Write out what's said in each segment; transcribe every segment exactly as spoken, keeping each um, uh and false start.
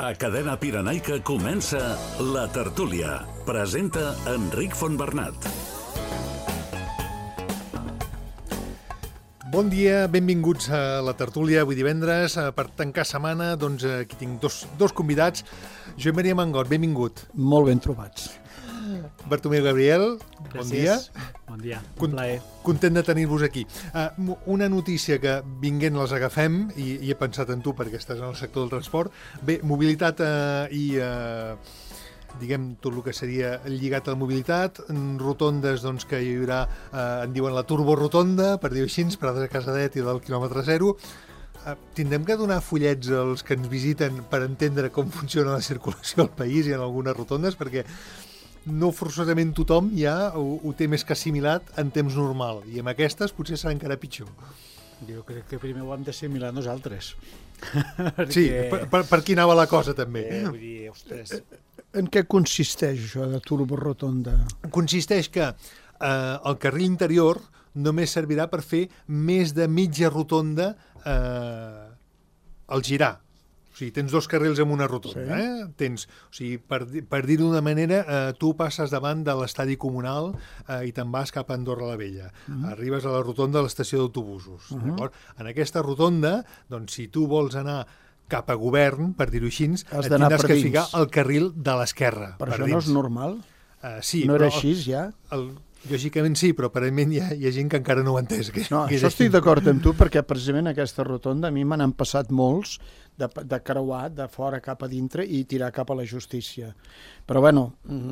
A Cadena Pirenaica comença La Tertúlia. Presenta Enric Fontbernat. Bon dia, benvinguts a La Tertúlia. Avui divendres, per tancar setmana, doncs aquí tinc dos, dos convidats. Joan Maria Mangot, benvingut. Molt ben trobats. Bartomeu Gabriel, bon dia. Bon dia, un Con plaer. Content de tenir-vos aquí. Uh, una notícia que vinguent les agafem, i, i he pensat en tu perquè estàs en el sector del transport. Bé, mobilitat uh, i... Uh, diguem, tot el que seria lligat a la mobilitat, rotondes doncs, que hi haurà, eh, en diuen la turborotonda, per dir-ho així, parades a Casadet i del quilòmetre zero. Eh, tindrem que donar fullets als que ens visiten per entendre com funciona la circulació al país i en algunes rotondes, perquè no forçosament tothom ja ho, ho té més que assimilat en temps normal, i amb aquestes potser serà encara pitjor. Jo crec que primer ho hem d'assimilar nosaltres. Sí, per, per, per aquí anava la cosa, també. Eh, vull dir, ostres... En què consisteix això de turborotonda? Consisteix que eh, el carril interior només servirà per fer més de mitja rotonda eh, al girar. O sigui, tens dos carrils en una rotonda. Sí. Eh? Tens, o sigui, per, per dir-ho d'una manera, eh, tu passes davant de l'estadi comunal eh, i te'n vas cap a Andorra la Vella. Uh-huh. Arribes a la rotonda de l'estació d'autobusos. Uh-huh. En aquesta rotonda, doncs, si tu vols anar cap a govern, per dir-ho així, et tindràs que ficar al carril de l'esquerra. Però per això dins. no és normal? Uh, sí, no era però, així, ja? El, lògicament sí, però aparentment hi ha, hi ha gent que encara no ho ha entès. Que, no, que això estic d'acord amb tu, perquè precisament aquesta rotonda a mi me n'han passat molts de, de creuar de fora cap a dintre i tirar cap a la justícia. Però bueno,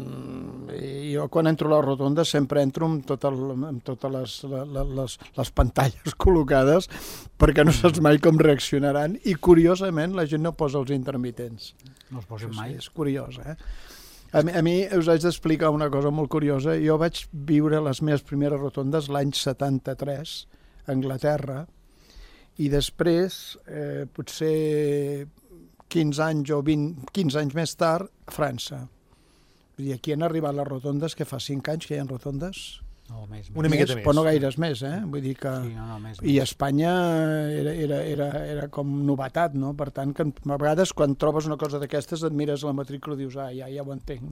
jo quan entro a la rotonda sempre entro amb, tot el, amb totes les, les, les pantalles col·locades perquè no saps mai com reaccionaran i curiosament la gent no posa els intermitents. No els posen mai. Sí, és curiós, eh? A mi, a mi us haig d'explicar una cosa molt curiosa. Jo vaig viure les meves primeres rotondes l'any setanta-tres a Anglaterra i després, eh, potser quinze anys o vint, quinze anys més tard, a França. Vull dir, aquí han arribat les rotondes, que fa cinc anys que hi ha rotondes. No, més, Una més, miqueta més. Però no gaires més, eh? Vull dir que... Sí, no, no, més, I més. Espanya era, era, era, era com novetat, no? Per tant, que a vegades quan trobes una cosa d'aquestes et mires la matrícula i dius, ah, ja, ja ho entenc.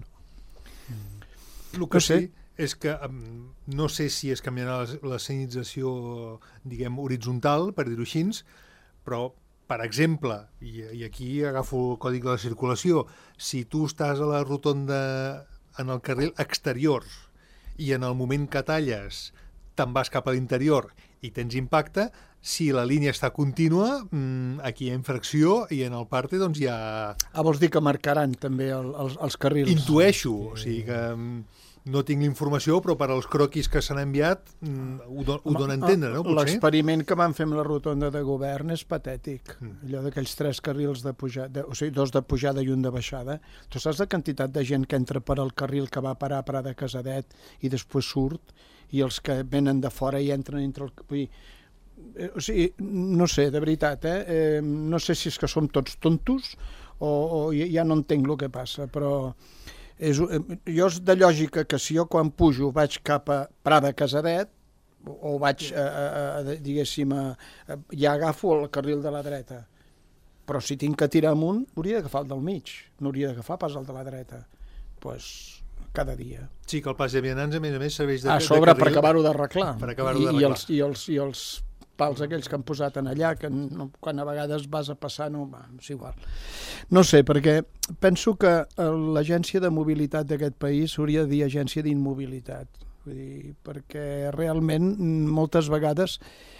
Mm. El que no sé. sí és que um, no sé si es canviarà la, la senyalització, diguem, horitzontal, per dir-ho així, però, per exemple, i, i aquí agafo el còdic de la circulació, si tu estàs a la rotonda en el carril exterior i en el moment que talles te'n vas cap a l'interior i tens impacte, si la línia està contínua, aquí hi ha infracció i en el parte doncs hi ha... Ah, vols dir que marcaran també el, els, els carrils? Intueixo, o sigui que no tinc l'informació, però per als croquis que s'han enviat ho, do, ho dona a entendre, no? L'experiment que van fer amb la rotonda de govern és patètic. Mm. Allò d'aquells tres carrils de pujada, o sigui, dos de pujada i un de baixada. Tu saps la quantitat de gent que entra per al carril que va parar a Prada Casadet i després surt, i els que venen de fora i entren entre el... Vull dir, eh, o sigui, no sé, de veritat, eh? eh? No sé si és que som tots tontos o, o ja no entenc el que passa, però... És, jo és de lògica que si jo quan pujo vaig cap a Prada Casadet o vaig, a, a, a, diguéssim, a, a, ja agafo el carril de la dreta. Però si tinc que tirar amunt, hauria d'agafar el del mig, no hauria d'agafar pas el de la dreta. Doncs pues, cada dia. Sí, que el pas de vianants, a més a més, serveix de, a sobre de carril, per acabar-ho d'arreglar. Per acabar-ho I, d'arreglar. I, els, i, els, I els pals aquells que han posat en allà, que no, quan a vegades vas a passar, no, va, és igual. No sé, perquè penso que l'agència de mobilitat d'aquest país s'hauria de dir agència d'immobilitat. Vull dir, perquè realment moltes vegades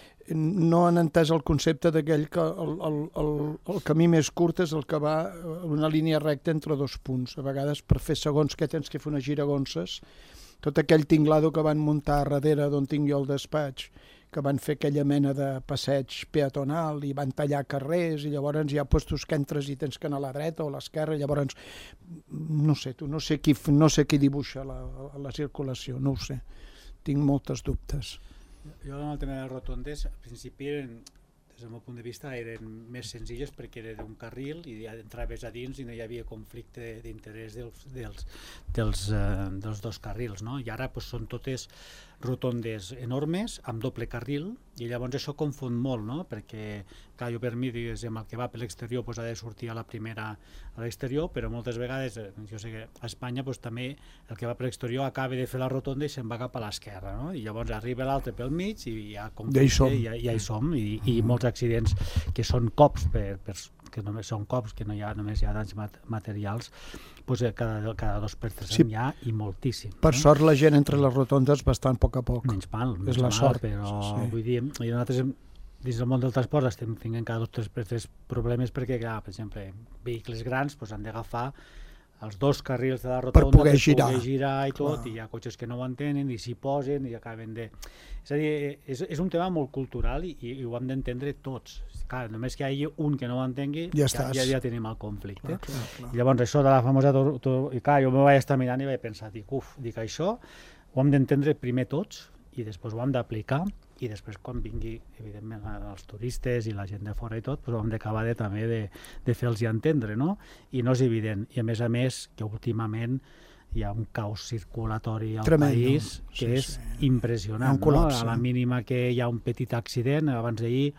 no han entès el concepte d'aquell que el, el, el, el camí més curt és el que va una línia recta entre dos punts. A vegades per fer segons què tens que fer unes giragonses, tot aquell tinglado que van muntar darrere d'on tinc jo el despatx, que van fer aquella mena de passeig peatonal i van tallar carrers i llavors hi ha puestos que entres i tens que anar a la dreta o a l'esquerra, llavors no sé, tu, no sé qui, no sé qui dibuixa la, la circulació, no ho sé, tinc moltes dubtes. Jo en el tema de les rotondes, al principi eren, des del meu punt de vista, eren més senzilles perquè era d'un carril i ja entraves a dins i no hi havia conflicte d'interès dels, dels, dels, eh, dels dos carrils, no? I ara pues, són totes rotondes enormes amb doble carril I llavors això confon molt, no? Perquè, clar, jo per mi, diguéssim, el que va per l'exterior pues, ha de sortir a la primera a l'exterior, però moltes vegades, jo sé que a Espanya pues, també el que va per l'exterior acaba de fer la rotonda i se'n va cap a l'esquerra, no? I llavors arriba l'altre pel mig i ja, ja hi som, ja, ja hi som i, i molts accidents que són cops per, per que només són cops, que no hi ha, només hi ha danys mat materials, doncs cada, cada dos per tres sí. Hi ha i moltíssim. Per no? sort la gent entre les rotondes bastant a poc a poc. Menys mal, menys és la mal, sort. Però sí. vull dir, i nosaltres dins del món del transport estem tinguent cada dos per tres problemes perquè, clar, per exemple, vehicles grans doncs, han d'agafar els dos carrils de la rotonda per poder, per girar. poder girar i tot, clar. I hi ha cotxes que no ho entenen i s'hi posen i acaben de... És a dir, és, és un tema molt cultural i, i ho hem d'entendre tots. Clar, només que hi hagi un que no ho entengui, ja, ja, ja, ja tenim el conflicte. Clar, clar, clar. I llavors això de la famosa... I clar, jo m'ho vaig estar mirant i vaig pensar, dic, uf, dic, això ho hem d'entendre primer tots i després ho hem d'aplicar i després quan vingui, evidentment, els turistes i la gent de fora i tot, doncs ho hem d'acabar de, també de, de fer-los entendre, no? I no és evident. I a més a més, que últimament hi ha un caos circulatori al Tremendo. País que sí, és sí. impressionant. No? A la mínima que hi ha un petit accident, abans d'ahir,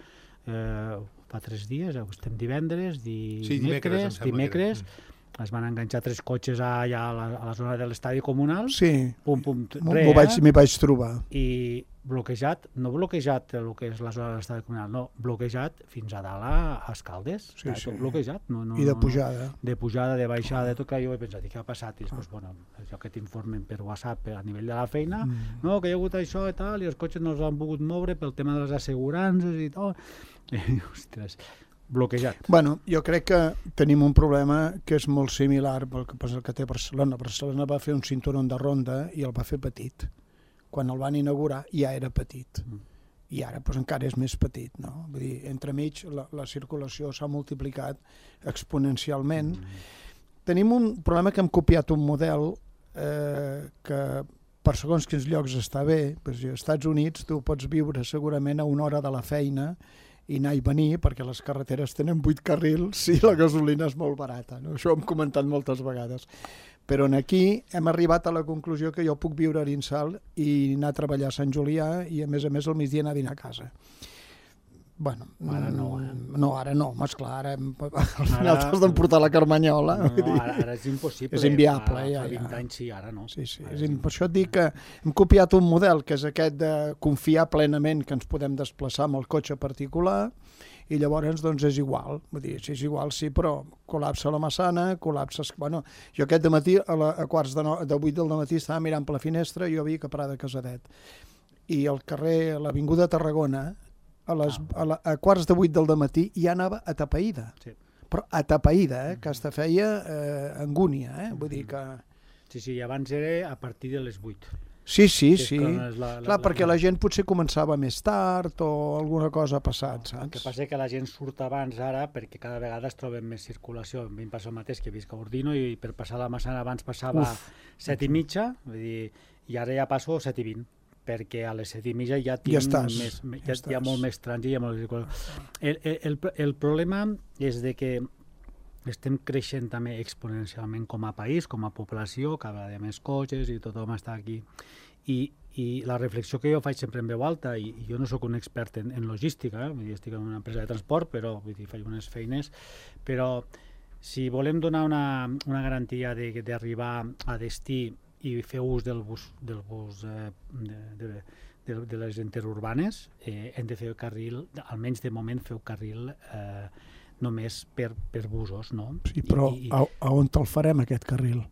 eh, fa tres dies, estem divendres, dimecres, sí, dimecres, dimecres es van enganxar tres cotxes allà a la, a la zona de l'estadi comunal, sí. pum, pum, re, m'ho vaig, m'hi vaig trobar. I bloquejat, no bloquejat el que és la zona de l'estadi comunal, no, bloquejat fins a dalt a Escaldes, sí, sí. tot bloquejat. No, no, I de pujada. De pujada, de baixada, de tot, que jo he pensat, què ha passat? I després, ah. bueno, allò que t'informen per WhatsApp a nivell de la feina, mm. no, que hi ha hagut això i tal, i els cotxes no els han pogut moure pel tema de les assegurances i tot. I, ostres, bloquejat. Bueno, jo crec que tenim un problema que és molt similar pel que passa que té Barcelona. Barcelona va fer un cinturó de ronda i el va fer petit. Quan el van inaugurar ja era petit. Mm. I ara doncs, encara és més petit. No? Vull dir, entremig la, la circulació s'ha multiplicat exponencialment. Mm. Tenim un problema que hem copiat un model eh, que per segons quins llocs està bé. Doncs, als Estats Units tu pots viure segurament a una hora de la feina i anar i venir, perquè les carreteres tenen vuit carrils i la gasolina és molt barata. No? Això ho hem comentat moltes vegades. Però aquí hem arribat a la conclusió que jo puc viure a Arinsal i anar a treballar a Sant Julià i, a més a més, al migdia anar a dinar a casa. Bueno, ara no, eh? No, ara no, esclar, ara al final t'has d'emportar la Carmanyola. No, no, ara, ara és impossible. És inviable, fa, ja. Fa vint ja. anys sí, ara no. Sí, sí. Ara És, per això et dic que hem copiat un model que és aquest de confiar plenament que ens podem desplaçar amb el cotxe particular i llavors doncs és igual. Vull dir, si és igual sí, però col·lapsa la Massana, col·lapses... Bueno, jo aquest dematí, a, la, a quarts de, no, de vuit del dematí, estava mirant per la finestra i jo havia que parar de Casadet. I al carrer, a l'Avinguda Tarragona, a, les, a, la, a quarts de vuit del dematí ja anava atapeïda. Sí. Però atapeïda, eh? Que hasta feia eh, angúnia, eh? Vull dir que... Sí, sí, abans era a partir de les vuit. Sí, sí, sí. La, la, Clar, la, perquè la... la gent potser començava més tard o alguna cosa ha passat, saps? El que passa és que la gent surt abans ara perquè cada vegada es troben més circulació. A mi em passa el mateix que visc a Ordino i per passar la Massana abans passava a set i mitja, vull dir, i ara ja passo a set i vint, perquè a les set i mitja ja tinc ja estàs, més, ja ja, hi ha molt més trànsit. El, el, el, el problema és de que estem creixent també exponencialment com a país, com a població, cada vegada més cotxes i tothom està aquí. I, i la reflexió que jo faig sempre en veu alta, i, i jo no sóc un expert en, en logística, eh? Vull dir, estic en una empresa de transport, però vull dir, faig unes feines, però si volem donar una, una garantia d'arribar a destí i fer ús del bus, del bus eh, de, de, de, de les interurbanes, eh, hem de fer carril, almenys de moment fer carril eh, només per, per busos, no? Sí, però I, i, a, a on te'l farem, aquest carril?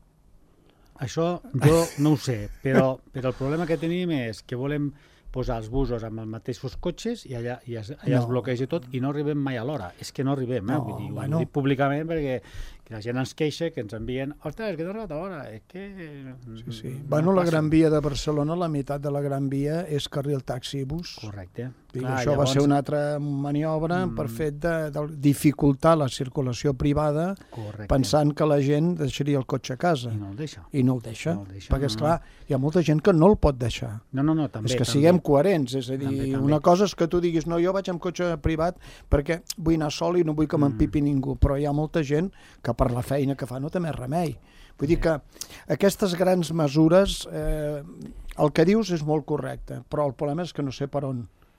Això jo no ho sé, però, però el problema que tenim és que volem posar els busos amb els mateixos cotxes i allà, i allà no. es bloqueja tot i no arribem mai a l'hora. És que no arribem, eh? No, Vull dir, bueno. ho dic públicament perquè la gent ens queixa que ens envien ostres, que no ha arribat a l'hora. És que... Sí, sí. No bueno, la passa. Gran Via de Barcelona, la meitat de la Gran Via és carril taxi i bus. Correcte. Dic, Clar, això llavors... va ser una altra maniobra mm. per fet de, de dificultar la circulació privada. Correcte. Pensant que la gent deixaria el cotxe a casa. I no el deixa. I no el deixa. No el deixa perquè, no, esclar, no. hi ha molta gent que no el pot deixar. No, no, no, també. És que també. siguem coherents. És a dir, també, també. una cosa és que tu diguis no, jo vaig amb cotxe privat perquè vull anar sol i no vull que m'empipi mm. ningú. Però hi ha molta gent que per la feina que fa no té més remei. Vull dir que aquestes grans mesures, eh, el que dius és molt correcte, però el problema és que no sé per on.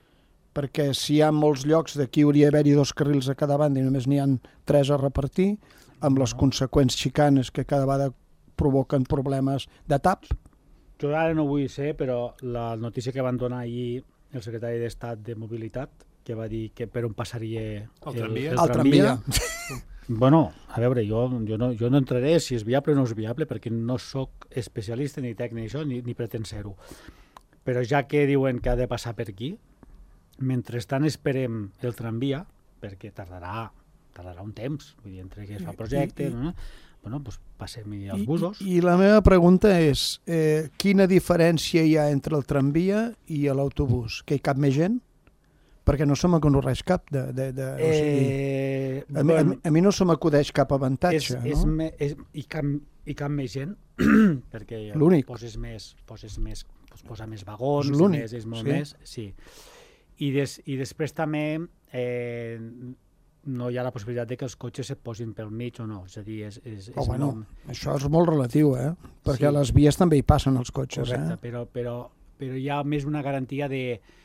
perquè si hi ha molts llocs, d'aquí hauria d'haver-hi dos carrils a cada banda i només n'hi ha tres a repartir, amb les conseqüents xicanes que cada vegada provoquen problemes de tap. Jo ara no vull ser, però la notícia que van donar ahir el secretari d'Estat de Mobilitat, que va dir que per on passaria el, el tramvia. El tramvia. Bueno, a veure, jo, jo, no, jo no entraré si és viable o no és viable, perquè no sóc especialista ni tècnic això, ni, ni pretén ser-ho. Però ja que diuen que ha de passar per aquí, mentrestant esperem el tramvia, perquè tardarà, tardarà un temps, vull dir, entre que es fa projecte, I, i, no? Bueno, doncs passem-hi els busos. I, I la meva pregunta és, eh, quina diferència hi ha entre el tramvia i l'autobús? Que hi cap més gent? Perquè no se m'acudeix cap de... de, de o sigui, eh, a, mi, bueno, a, a mi no se m'acudeix cap avantatge, és, és no? Me, és, i, cap, I cap més gent, perquè poses més, poses més, pots posar més vagons, més, és molt sí. més, sí. I, des, I després també eh, no hi ha la possibilitat de que els cotxes et posin pel mig o no, és a dir, és... és, oh, és bueno, molt... això és molt relatiu, eh? Perquè sí. a les vies també hi passen els cotxes, correcte, eh? però, però, però hi ha més una garantia de...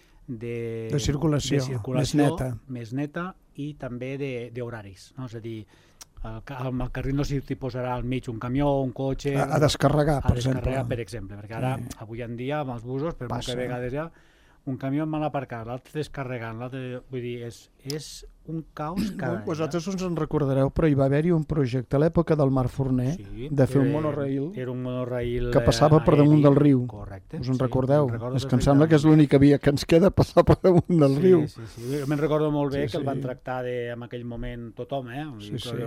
De, de circulació, de circulació més neta. més neta i també d'horaris, no? És a dir, el, el, el carril no s'hi posarà al mig un camió o un cotxe a, a descarregar, a per descarregar, exemple. per exemple, perquè ara, sí. avui en dia, amb els busos, per moltes vegades ja, un camió mal aparcat, l'altre descarregant, l'altre... Vull dir, és, és un caos cada dia. Vosaltres us en recordareu, però hi va haver-hi un projecte a l'època del Marc Forner sí, de fer era, un monorail, era un monorail que passava per damunt del riu. Correcte. Us en sí, recordeu? És que em sembla que és l'única via que ens queda, passar per damunt del sí, riu. Sí, sí, jo me'n recordo molt bé sí, que el van sí. tractar de, en aquell moment tothom, eh? Sí, sí.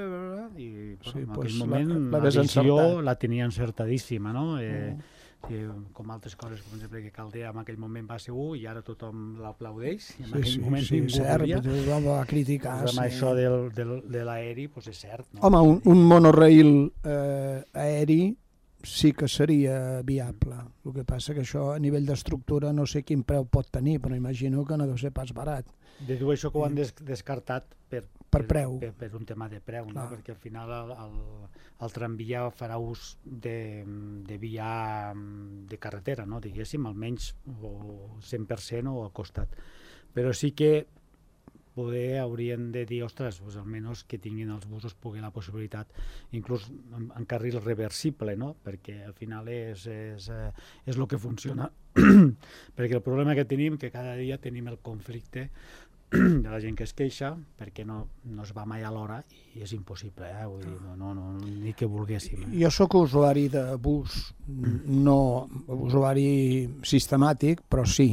I bueno, sí, en pues aquell moment la, la, la visió encertat. la tenia encertadíssima, no? Eh, mm. Sí, com altres coses, com exemple que Caldea en aquell moment va ser u i ara tothom l'aplaudeix i en sí, aquell sí, moment sí, ningú cert, volia. Però va criticar. Pues amb sí. això del, del, de l'aeri, pues és cert. No? Home, un, un monorail eh, aeri sí que seria viable. El que passa que això a nivell d'estructura no sé quin preu pot tenir, però imagino que no deu ser pas barat. Deduo això que ho han des descartat per, per preu. Per, per, per un tema de preu, no? Perquè al final el, el, el tramvia farà ús de, de via de carretera, no? Diguéssim, almenys o cent per cent o al costat. Però sí que poder haurien de dir, ostres, pues almenys que tinguin els busos pugui la possibilitat, inclús en, en carril reversible, no? Perquè al final és, és, és el que funciona. Perquè el problema que tenim, que cada dia tenim el conflicte de la gent que es queixa perquè no, no es va mai a l'hora i és impossible, eh? Vull dir, no, no, no, ni que volguéssim. Eh? Jo sóc usuari de bus, no usuari sistemàtic, però sí.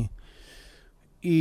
I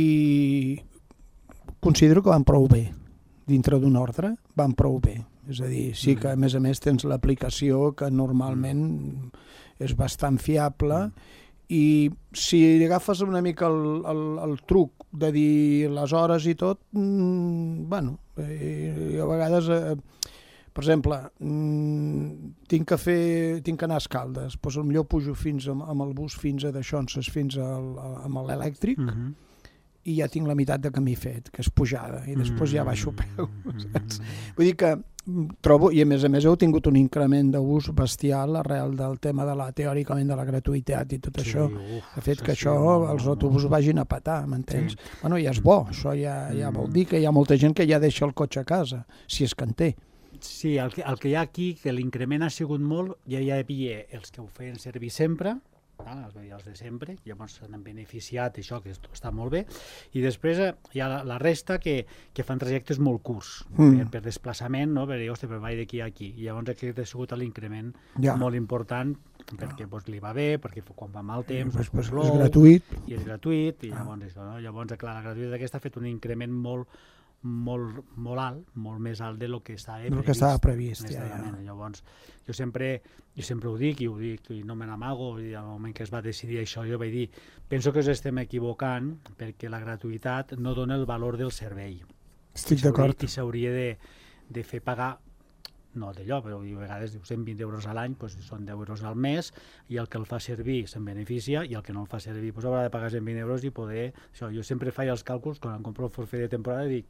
considero que van prou bé. Dintre d'un ordre, van prou bé. És a dir, sí que a més a més tens l'aplicació que normalment és bastant fiable i si agafes una mica el, el, el truc de dir les hores i tot, mmm, bueno, eh, a vegades, eh, per exemple, mmm, tinc que fer, tinc que anar a Escaldes, doncs potser pujo fins amb, amb el bus fins a Daixonses, fins al, amb l'elèctric, uh-huh. i ja tinc la meitat de camí fet, que és pujada, i després ja baixo a peu. Saps? Vull dir que trobo, i a més a més heu tingut un increment d'ús bestial arrel del tema de la, teòricament, de la gratuïtat i tot sí, això. Uf, ha fet que sí, això, no, els autobusos vagin a petar, m'entens? Sí. Bueno, ja és bo, això ja, ja vol dir que hi ha molta gent que ja deixa el cotxe a casa, si és que en té. Sí, el que, el que hi ha aquí, que l'increment ha sigut molt, ja hi havia els que ho feien servir sempre, els de sempre, llavors s'han beneficiat, això que està molt bé, i després hi ha la, la resta que, que fan trajectes molt curts, mm. per, per desplaçament, no? Per dir, ostres, però vaig d'aquí a aquí, i llavors aquest ha sigut l'increment ja. molt important, perquè pues, li va bé, perquè quan va mal temps, pues, pues, plou, és gratuït, i és gratuït, i llavors, això, no? Llavors clar, la gratuïtat aquesta ha fet un increment molt molt, molt alt, molt més alt de lo que estava previst. Que estava previst, ja, ja. Llavors, jo sempre, jo sempre ho dic, i ho dic, i no me n'amago, i al moment que es va decidir això, jo vaig dir, penso que us estem equivocant, perquè la gratuïtat no dona el valor del servei. Estic d'acord. I s'hauria de, de fer pagar, no d'allò, però a vegades cent vint euros a l'any, doncs són deu euros al mes, i el que el fa servir se'n beneficia, i el que no el fa servir doncs haurà de pagar cent vint euros i poder... Això, jo sempre faig els càlculs, quan em compro el forfait de temporada, dic,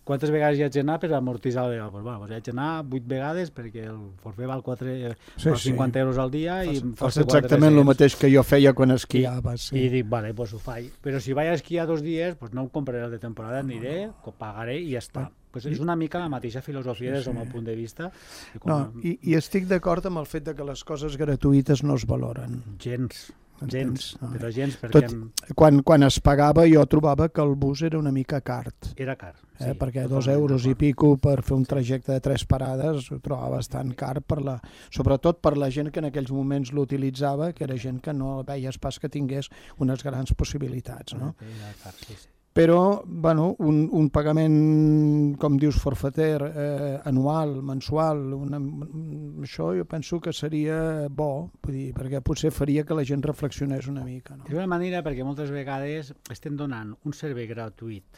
quantes vegades hi haig d'anar per amortitzar el pues, bueno, pues hi haig d'anar vuit vegades perquè el forfait val quatre, sí, cinquanta sí. euros al dia i em fas exactament el mateix que jo feia quan esquiava. I, sí. i dic, vale, pues ho faig. Però si vaig a esquiar dos dies, pues no em compraré el de temporada, aniré, ho pagaré i ja està. Pues és una mica la mateixa filosofia des del meu punt de vista. I, com... no, i, i estic d'acord amb el fet de que les coses gratuïtes no es valoren. Gens. Gens, no, però gens, perquè... Tot, quan, quan es pagava jo trobava que el bus era una mica car. Era car, sí. Eh, perquè dos euros i pico per fer un trajecte de tres parades ho trobava bastant car, per la, sobretot per la gent que en aquells moments l'utilitzava, que era gent que no veies pas que tingués unes grans possibilitats. No? Era car, sí, sí. Però, bueno, un, un pagament, com dius, forfater, eh, anual, mensual, una, això jo penso que seria bo, vull dir, perquè potser faria que la gent reflexionés una mica. No? És una manera perquè moltes vegades estem donant un servei gratuït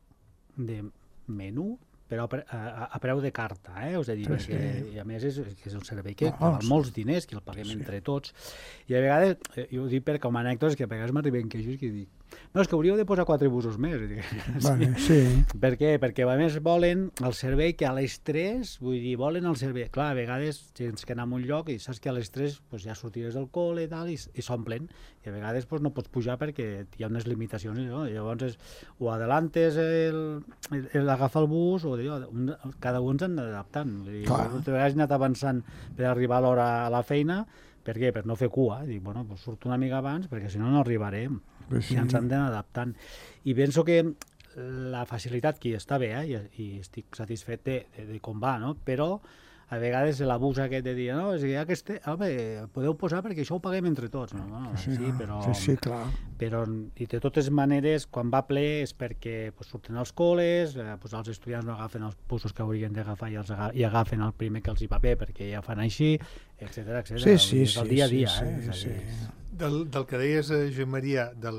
de menú, però a, a, a preu de carta, eh? És a dir, sí, perquè, sí. I a més és, és un servei que val oh, molts diners, que el paguem sí. entre tots, i a vegades, jo ho dic perquè com a anècdotes, que a vegades m'arriben queixos que dic, no, és que hauríeu de posar quatre busos més. Vale, sí. Per què? Perquè a més volen el servei que a les tres, vull dir, volen el servei. Clar, a vegades tens que anar a un lloc i saps que a les tres pues, ja sortires del col·le i tal, i, i s'omplen. I a vegades pues, no pots pujar perquè hi ha unes limitacions. No? I llavors és, o adelantes l'agafar el bus, o allò, un, cada un s'han d'adaptant. A vegades he anat avançant per arribar a l'hora a la feina. Per què? Per no fer cua. Dic, bueno, pues surto una mica abans perquè si no no arribarem. Sí. I ens han d'anar adaptant. I penso que la facilitat aquí està bé, eh? I, i estic satisfet de, de, de com va, no? Però a vegades l'abús aquest de dir, no, és que ja que este, home, podeu posar perquè això ho paguem entre tots. No, no, sí, sí, però, sí, sí, clar. Però, i de totes maneres, quan va ple és perquè pues, surten els col·les, eh, pues, els estudiants no agafen els busos que haurien d'agafar i, els aga i agafen el primer que els hi va bé perquè ja fan així, etcètera, etcètera. Sí, sí, és el dia a dia. Sí, eh? sí, sí. Del, del que deies, Joan Maria, del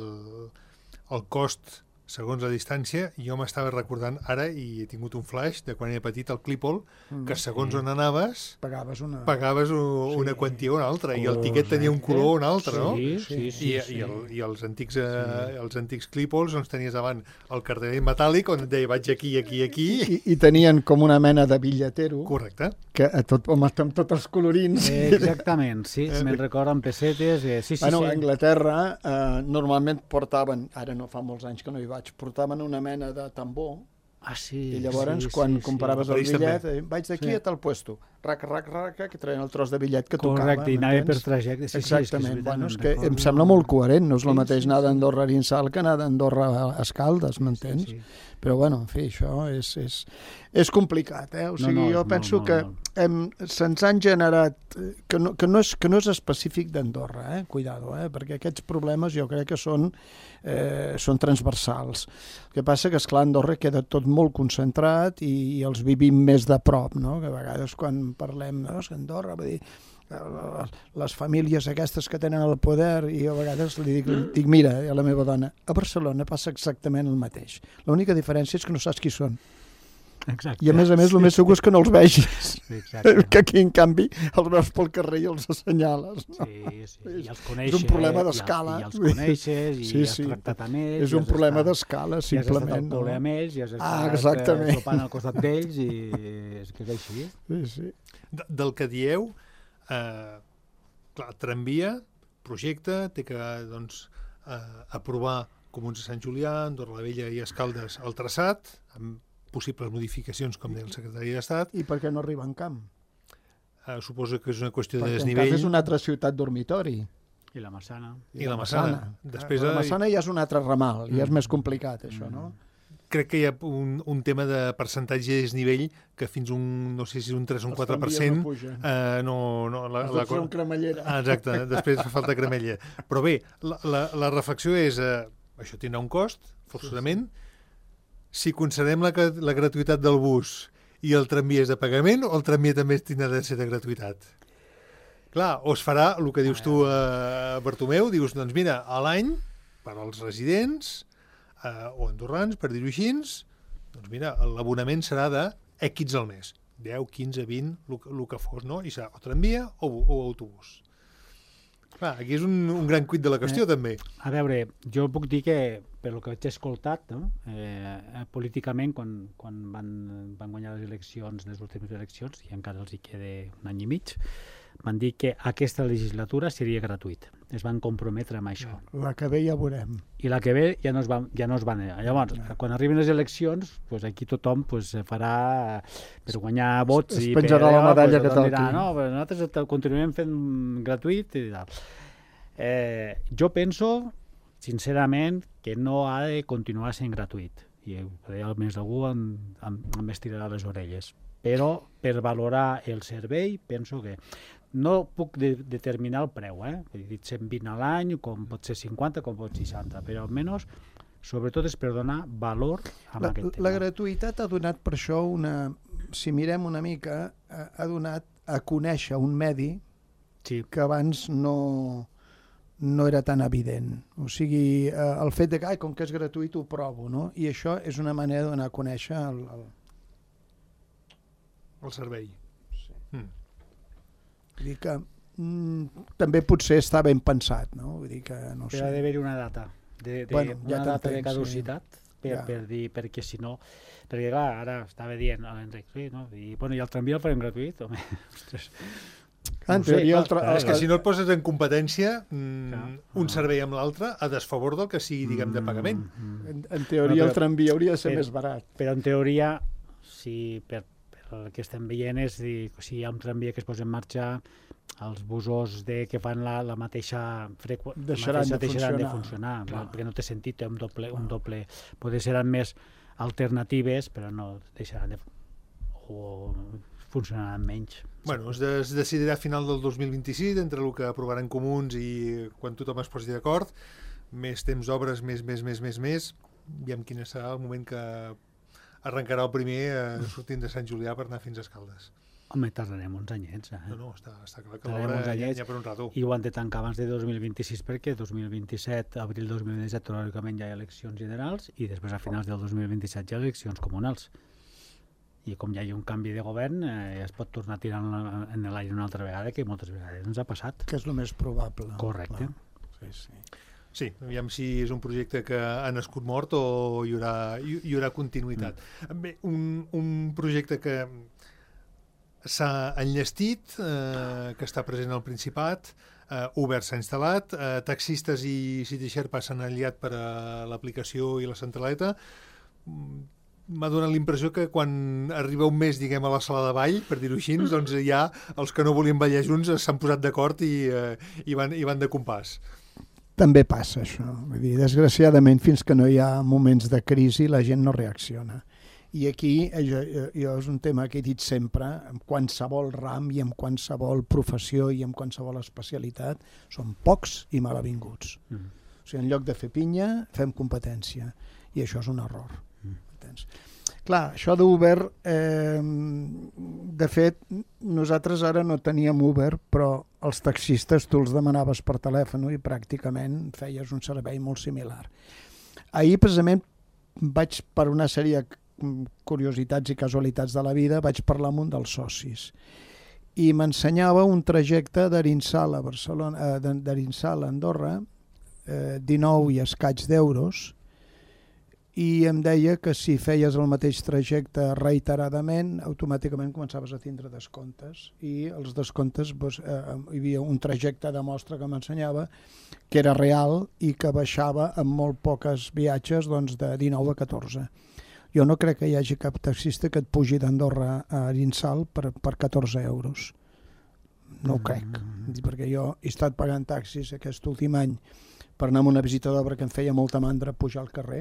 el cost segons la distància, jo m'estava recordant ara, i he tingut un flash de quan era petit, el Clípol, que segons sí. on anaves pagaves una, pagaves un, sí. una quantia o una altra, i el tiquet tenia un color o un altre, sí, no? Sí, sí, I, sí. I, el, i els antics, eh, els antics Clípols, doncs tenies davant el carteler metàl·lic on et deia vaig aquí, aquí, aquí... I, i tenien com una mena de bitlletero. Correcte. Que a tot, home, amb tots els colorins. Eh, exactament, sí, eh, me'n recordo amb pessetes. Eh, sí, sí, bueno, sí. A Anglaterra eh, normalment portaven, ara no fa molts anys que no hi vaig, portaven una mena de tambor. Ah, sí. I llavors, sí, quan sí, comparaves sí. el bitllet, eh, vaig d'aquí sí. a tal puesto. Rac, rac, rac, que traien el tros de bitllet que tocava. Correcte, i anava per trajecte. Sí, exactament. Sí, és que, bueno, és que em sembla molt coherent. No és el sí, mateix sí, anar d'Andorra a Arinsal que anar d'Andorra a Escaldes, m'entens? Sí, sí. Però, bueno, en fi, això és, és, és complicat, eh? O sigui, no, no, jo penso molt, que molt. se'ns han generat... Que no, que no, és, que no és específic d'Andorra, eh? Cuidado, eh? Perquè aquests problemes jo crec que són, eh, són transversals. El que passa que, esclar, a Andorra queda tot molt concentrat i, i els vivim més de prop, no? Que a vegades quan parlem, no, és que Andorra, vull dir, les famílies aquestes que tenen el poder, i a vegades li dic, dic mira, a la meva dona, a Barcelona passa exactament el mateix. L'única diferència és que no saps qui són. Exacte. I a més a més el més segur és que no els vegis. Exacte. Que aquí en canvi els veus pel carrer i els assenyales. No? Sí, sí, i els coneixes. És un problema d'escala. I els coneixes, i sí, has sí. tractat amb ells. És un problema d'escala, simplement. I has estat al col·le amb ells, i has ah, estat sopant al costat d'ells, i és que és així. Sí, sí. De, del que dieu, eh, clar, tramvia, projecte, té que doncs, eh, aprovar Comuns de Sant Julià, Andorra la Vella i Escaldes el traçat, amb possibles modificacions, com deia el secretari d'Estat. I per què no arriba en camp? Uh, suposo que és una qüestió perquè de desnivell. Perquè és una altra ciutat dormitori. I la Massana. I, I la Massana. Massana. Després, la Massana ja és un altre ramal, mm. ja és més complicat, això, no? Crec que hi ha un, un tema de percentatge de desnivell que fins un, no sé si és un tres o un quatre per cent... no pugen. Uh, no, no, la, la, la... cremallera. Ah, exacte, després fa falta cremella. Però bé, la, la, la reflexió és, uh, això tindrà un cost, forçosament. Si concedem la, la gratuïtat del bus i el tramvia és de pagament, o el tramvia també tindrà de ser de gratuïtat? Clar, o es farà el que dius tu, eh, Bartomeu, dius, doncs mira, a l'any, per als residents, eh, o andorrans, per dir-ho així, doncs mira, l'abonament serà de X al mes, deu, quinze, vint, el que fos, no? I serà o tramvia o, o autobús. Clar, aquí és un, un gran cuit de la qüestió, Eh, també. A veure, jo puc dir que, per el que veig escoltat, no? eh, políticament, quan, quan van, van guanyar les eleccions, les últimes eleccions, i encara els hi queda un any i mig, van dir que aquesta legislatura seria gratuït. Es van comprometre amb això. La que ve ja veurem. I la que ve ja no es va, ja no es va anar. Llavors, quan arriben les eleccions, pues aquí tothom pues, farà per guanyar vots Es i penjarà la medalla que tothom toqui. dirà, no, però nosaltres el continuem fent gratuït i tal. Eh, jo penso, sincerament, que no ha de continuar sent gratuït. I almenys algú em, em, em estirarà les orelles. Però per valorar el servei, penso que no puc de, determinar el preu, eh? He dit cent vint a l'any, com pot ser cinquanta, com pot ser seixanta, però almenys, sobretot és per donar valor a La, aquest tema. la gratuïtat ha donat per això una... Si mirem una mica, ha, ha donat a conèixer un medi Sí, que abans no, no era tan evident. O sigui, eh, el fet de que, ai, com que és gratuït, ho provo, no? I això és una manera de donar a conèixer el... el... El servei. Sí. Mm. Vull dir que mm, també potser està ben pensat, no? Vull dir que no però sé. ha d'haver una data, de, de, Bueno, ja una data de t'entenc, caducitat, sí. per, Ja. per dir, perquè si no... Perquè clar, ara estava dient a l'Enric, sí, no? I, bueno, i el tramvia el farem gratuït? Home, ostres... En No ho sé, teoria, el clar, tra- És que si no et poses en competència, mm, Clar. un servei amb l'altre a desfavor del que sigui, diguem, de pagament. Mm, mm. en, en teoria No, però- el tramvia hauria de ser però- més barat. Però en teoria, si per, per el que estem veient és dir, si hi ha un tramvia que es posa en marxa, els bussos de, que fan la, la mateixa freqüència Deixaran de deixaran de funcionar. funcionar, Clar. perquè no té sentit, té un doble, un doble, potser seran més alternatives, però no deixaran de o funcionaran menys. Bueno, es, de, es decidirà a final del dos mil vint-i-sis entre el que aprovaran comuns i quan tothom es posi d'acord, més temps d'obres, més, més, més, més, més, i amb quin serà el moment que arrencarà el primer eh, sortint de Sant Julià per anar fins a Escaldes. Home, tardarem uns anyets, eh? No, no, està, està clar que Tardarem uns l'obra ja, anyets. ja per un rato. I ho han de tancar abans de dos mil vint-i-sis perquè dos mil vint-i-set, abril dos mil vint-i-set, teòricament ja hi ha eleccions generals i després a finals del dos mil vint-i-set hi ha eleccions comunals. I com ja hi ha un canvi de govern, eh, es pot tornar a tirar en, en l'aire una altra vegada, que moltes vegades ens ha passat. Que és el més probable. Correcte. Clar. Sí, sí. Sí, aviam si és un projecte que ha nascut mort o hi haurà, hi, hi haurà continuïtat. Mm. Bé, un, un projecte que s'ha enllestit, eh, que està present al Principat, eh, Uber s'ha instal·lat, eh, taxistes i CityShare passen aliat per a l'aplicació i la centraleta. Mm, m'ha donat la impressió que quan arriba un mes, diguem, a la sala de ball, per dir-ho així, doncs ja els que no volien ballar junts s'han posat d'acord i, eh, i, van, i van de compàs. També passa això. Vull dir, desgraciadament, fins que no hi ha moments de crisi, la gent no reacciona. I aquí, jo, jo és un tema que he dit sempre, en qualsevol ram i en qualsevol professió i en qualsevol especialitat, són pocs i malavinguts. Mm. O sigui, en lloc de fer pinya, fem competència. I això és un error. Mm. Entens? Clar, això d'Uber, eh, de fet, nosaltres ara no teníem Uber, però els taxistes tu els demanaves per telèfon i pràcticament feies un servei molt similar. Ahir, precisament, vaig per una sèrie de curiositats i casualitats de la vida, vaig parlar amb un dels socis i m'ensenyava un trajecte d'Arinsal a Barcelona, eh, d'Arinsal a Andorra, eh, dinou i escaig d'euros, i em deia que si feies el mateix trajecte reiteradament, automàticament començaves a tindre descomptes. I els descomptes, doncs, eh, hi havia un trajecte de mostra que m'ensenyava que era real i que baixava amb molt poques viatges, doncs, de dinou a catorze. Jo no crec que hi hagi cap taxista que et pugi d'Andorra a Arinsal per, per catorze euros. No ho crec, perquè jo he estat pagant taxis aquest últim any per anar a una visita d'obra que em feia molta mandra pujar al carrer,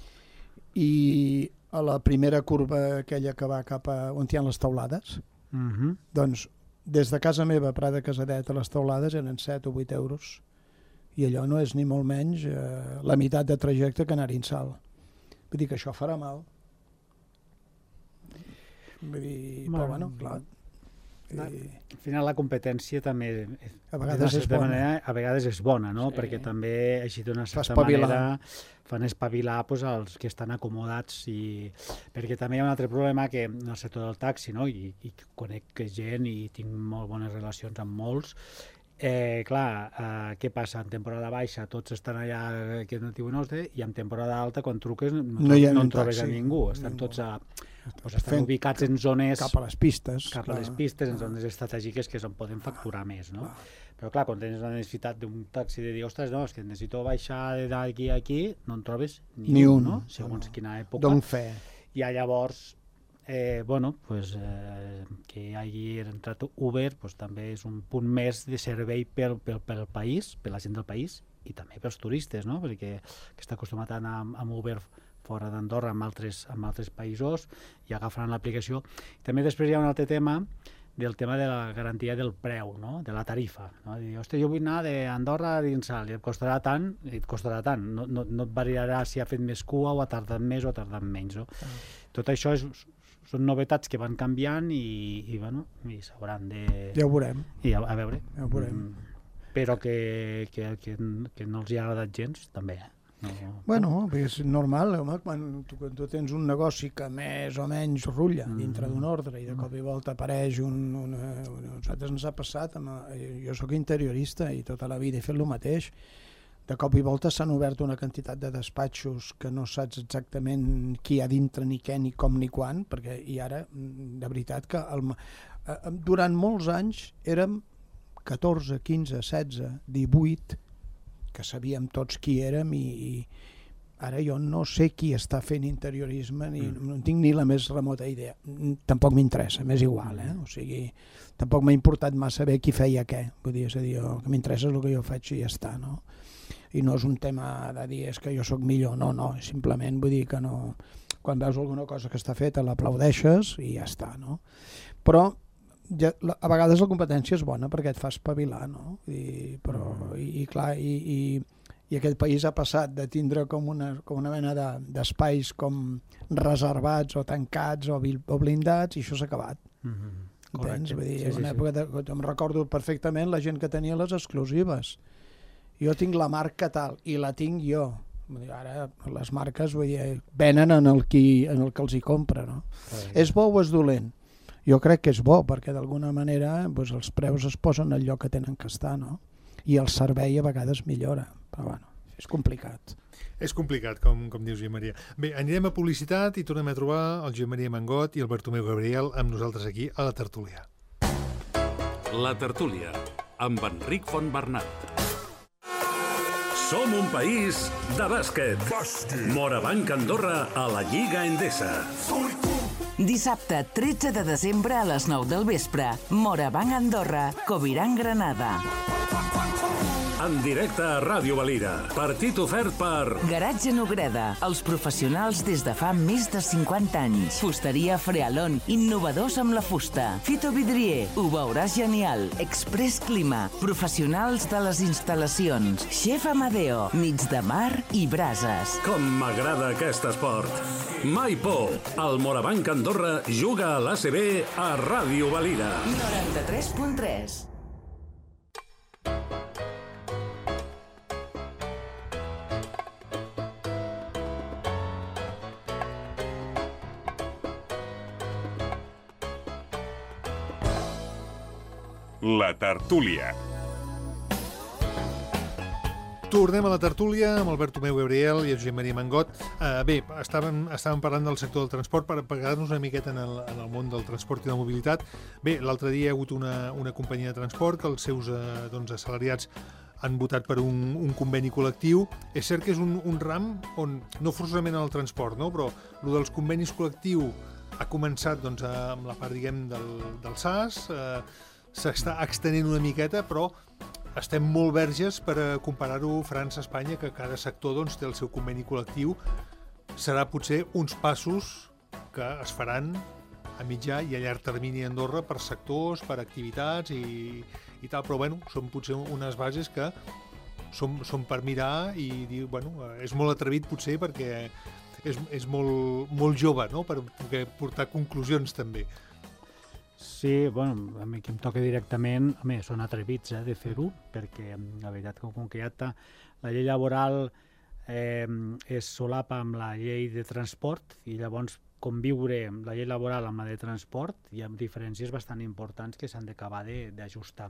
i a la primera curva aquella que va cap a on hi ha les teulades, Mm-hmm. doncs des de casa meva a Prat de Casadet a les teulades eren set o vuit euros, i allò no és ni molt menys eh, la meitat de trajecte que anar a Arinsal. Vull dir que això farà mal. Vull dir, però bueno, clar. Va, I, Al final la competència també A vegades és d'una certa bona. manera, a vegades és bona, no? Sí. Perquè també així d'una Fa certa espavilar. manera fan espavilar pues, els que estan acomodats, i perquè també hi ha un altre problema que en el sector del taxi, no? I, i conec gent i tinc molt bones relacions amb molts, Eh, clar, eh, què passa? En temporada baixa tots estan allà que no diuen nostre, i en temporada alta, quan truques, no, No hi ha no ni en trobes taxi. a ningú. Estan tots a, doncs estan Fent ubicats en zones... cap a les pistes. cap a les pistes, en zones estratègiques que se'n poden facturar més, no? Però clar, quan tens la necessitat d'un taxi de dir, ostres, no, és que necessito baixar d'aquí a aquí, no en trobes ni, Ni un, no? Segons no. quina època. Don fe. I llavors, eh, bueno, pues, eh, que hagi entrat Uber pues, també és un punt més de servei pel, pel, pel país, per la gent del país, i també pels turistes, no? Perquè que està acostumat a anar amb, amb Uber fora d'Andorra, amb altres, amb altres països, i agafaran l'aplicació. També després hi ha un altre tema, del tema de la garantia del preu, no? De la tarifa. No? Dir, ostres, jo vull anar d'Andorra a Dinsal, i et costarà tant, i et costarà tant. No, no, no et variarà si ha fet més cua o ha tardat més o ha tardat menys. No? Ah. Tot això és, són novetats que van canviant i, i, bueno, i s'hauran de... Ja ho veurem. I a, a veure. Ja ho veurem. Mm, però que, que, que, que no els hi ha agradat gens, també. No, bueno, és normal, home, quan tu, quan tu tens un negoci que més o menys rulla dintre d'un ordre i de cop i volta apareix un... Una, una, nosaltres ens ha passat, amb, jo sóc interiorista i tota la vida he fet el mateix, de cop i volta s'han obert una quantitat de despatxos que no saps exactament qui hi ha dintre, ni què, ni com, ni quan, perquè i ara, de veritat, que el, durant molts anys érem catorze, quinze, setze, divuit, que sabíem tots qui érem i, i ara jo no sé qui està fent interiorisme ni mm. no tinc ni la més remota idea. Tampoc m'interessa, m'és igual, eh? O sigui, tampoc m'ha importat massa saber qui feia què. Vull dir, és a dir, el que m'interessa és el que jo faig i ja està, no? I no és un tema de dir és que jo sóc millor, no, no, simplement vull dir que no... Quan veus alguna cosa que està feta l'aplaudeixes i ja està, no? Però ja, a vegades la competència és bona perquè et fa espavilar, no? I, però, i, i clar, i, i, i aquest país ha passat de tindre com una, com una mena de, d'espais com reservats o tancats o, o blindats i això s'ha acabat. Mm-hmm. Entens? Vull dir, sí, sí, una sí. època de, em recordo perfectament la gent que tenia les exclusives. Jo tinc la marca tal i la tinc jo. Vull dir, ara les marques vull dir, venen en el, qui, en el que els hi compra, no? Sí. És bo o és dolent? Jo crec que és bo, perquè d'alguna manera doncs, els preus es posen al lloc que tenen que estar, no? I el servei a vegades millora, però bueno, és complicat. És complicat, com, com dius, Josep Maria. Bé, anirem a publicitat i tornem a trobar el Josep Maria Mangot i el Bartomeu Gabriel amb nosaltres aquí a la tertúlia. La tertúlia, amb Enric Fontbernat. Som un país de bàsquet. Bàsquet. Morabanc Andorra a la Lliga Endesa. Dissabte, tretze de desembre a les nou del vespre. Morabanc Andorra, Coviran Granada. En directe a Ràdio Valira. Partit ofert per... Garatge Nogreda, els professionals des de fa més de cinquanta anys. Fusteria Frealon, innovadors amb la fusta. Fito Vidrier, ho veuràs genial. Express Clima, professionals de les instal·lacions. Chef Amadeo, nits de mar i brases. Com m'agrada aquest esport. Mai por. El Morabanc Andorra juga a l'A C B a Ràdio Valira. noranta-tres punt tres. La tertúlia. Tornem a la tertúlia amb el Bartomeu Gabriel i el Josep Maria Mangot. Uh, bé, estàvem, estàvem parlant del sector del transport per pegar-nos una miqueta en el, en el món del transport i la mobilitat. Bé, l'altre dia hi ha hagut una, una companyia de transport que els seus uh, doncs, assalariats han votat per un, un conveni col·lectiu. És cert que és un, un ram on, no forçosament en el transport, no? Però el dels convenis col·lectiu ha començat doncs, amb la part, diguem, del, del S A S, eh, s'està extenent una miqueta, però estem molt verges per comparar-ho França-Espanya, que cada sector doncs, té el seu conveni col·lectiu. Serà potser uns passos que es faran a mitjà i a llarg termini a Andorra per sectors, per activitats i, i tal, però bueno, són potser unes bases que són, són per mirar i dir, bueno, és molt atrevit potser perquè és, és molt, molt jove, no?, per poder portar conclusions també. Sí, bueno, a mi que em toca directament, a mi són atrevits eh, de fer-ho, perquè la veritat que com que ja està, la llei laboral eh, es solapa amb la llei de transport i llavors conviure la llei laboral amb la de transport hi ha diferències bastant importants que s'han d'acabar d'ajustar.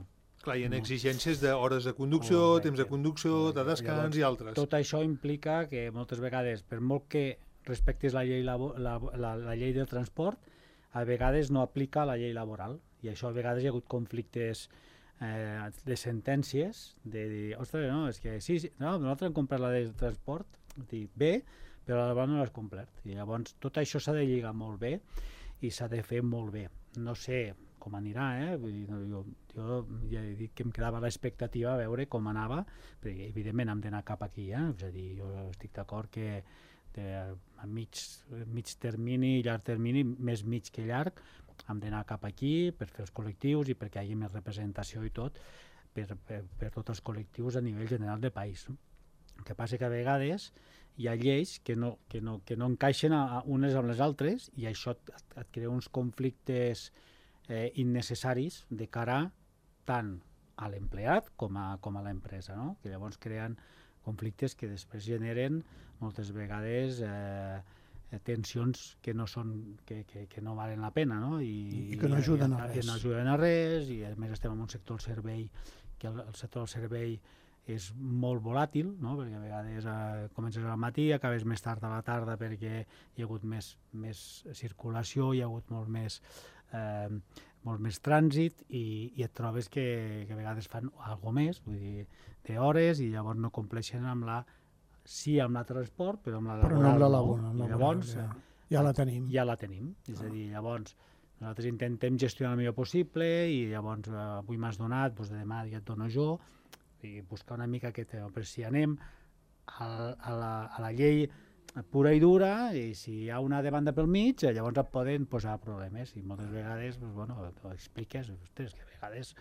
Clar, hi ha No. exigències d'hores de conducció, Correcte. temps de conducció, de Correcte. descans Llavors, i altres. Tot això implica que moltes vegades, per molt que respectis la llei, labo- la, la, la llei del transport, a vegades no aplica la llei laboral. I això a vegades hi ha hagut conflictes eh, de sentències, de dir, ostres, no, és que sí, sí no, nosaltres hem comprat la llei del transport, dir, bé, però la laboral no l'has complert. I llavors tot això s'ha de lligar molt bé i s'ha de fer molt bé. No sé com anirà, eh? Vull dir, no, jo, jo ja he dit que em quedava l'expectativa a veure com anava, perquè evidentment hem d'anar cap aquí, eh? És a dir, jo estic d'acord que de, a mig, mig termini i llarg termini, més mig que llarg, hem d'anar cap aquí per fer els col·lectius i perquè hi hagi més representació i tot per, per, per tots els col·lectius a nivell general del país. No? El que passa que a vegades hi ha lleis que no, que no, que no encaixen a, a unes amb les altres i això et, et crea uns conflictes eh, innecessaris de cara tant a l'empleat com a, com a l'empresa, no? Que llavors creen conflictes que després generen moltes vegades eh, tensions que no són que, que, que no valen la pena, no? I, I que no ajuden i, a i res. no ajuden a res i a més estem en un sector del servei que el, el sector del servei és molt volàtil, no? Perquè a vegades eh, comences al matí, acabes més tard a la tarda perquè hi ha hagut més, més circulació, hi ha hagut molt més, eh, molt més trànsit i, i et trobes que, que a vegades fan alguna més, vull dir, d'hores i llavors no compleixen amb la sí amb la transport, però amb la Però no laboral amb la no. laboral, I laboral, llavors ja. eh, Ja la tenim. ja la tenim, és a dir, llavors nosaltres intentem gestionar el millor possible i llavors eh, avui m'has donat, doncs demà ja et dono jo, i buscar una mica aquest tema, però si anem a, a, la, a la llei pura i dura, i si hi ha una demanda pel mig, eh, llavors et poden posar problemes, i moltes vegades, doncs, bueno, t'ho expliques, ostres, que a vegades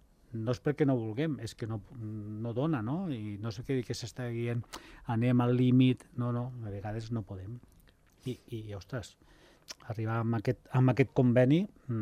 no és perquè no vulguem, és que no, no dona, no? I no sé què dir que s'està dient, anem al límit, no, no, a vegades no podem. I, i ostres, arribar amb aquest, amb aquest conveni,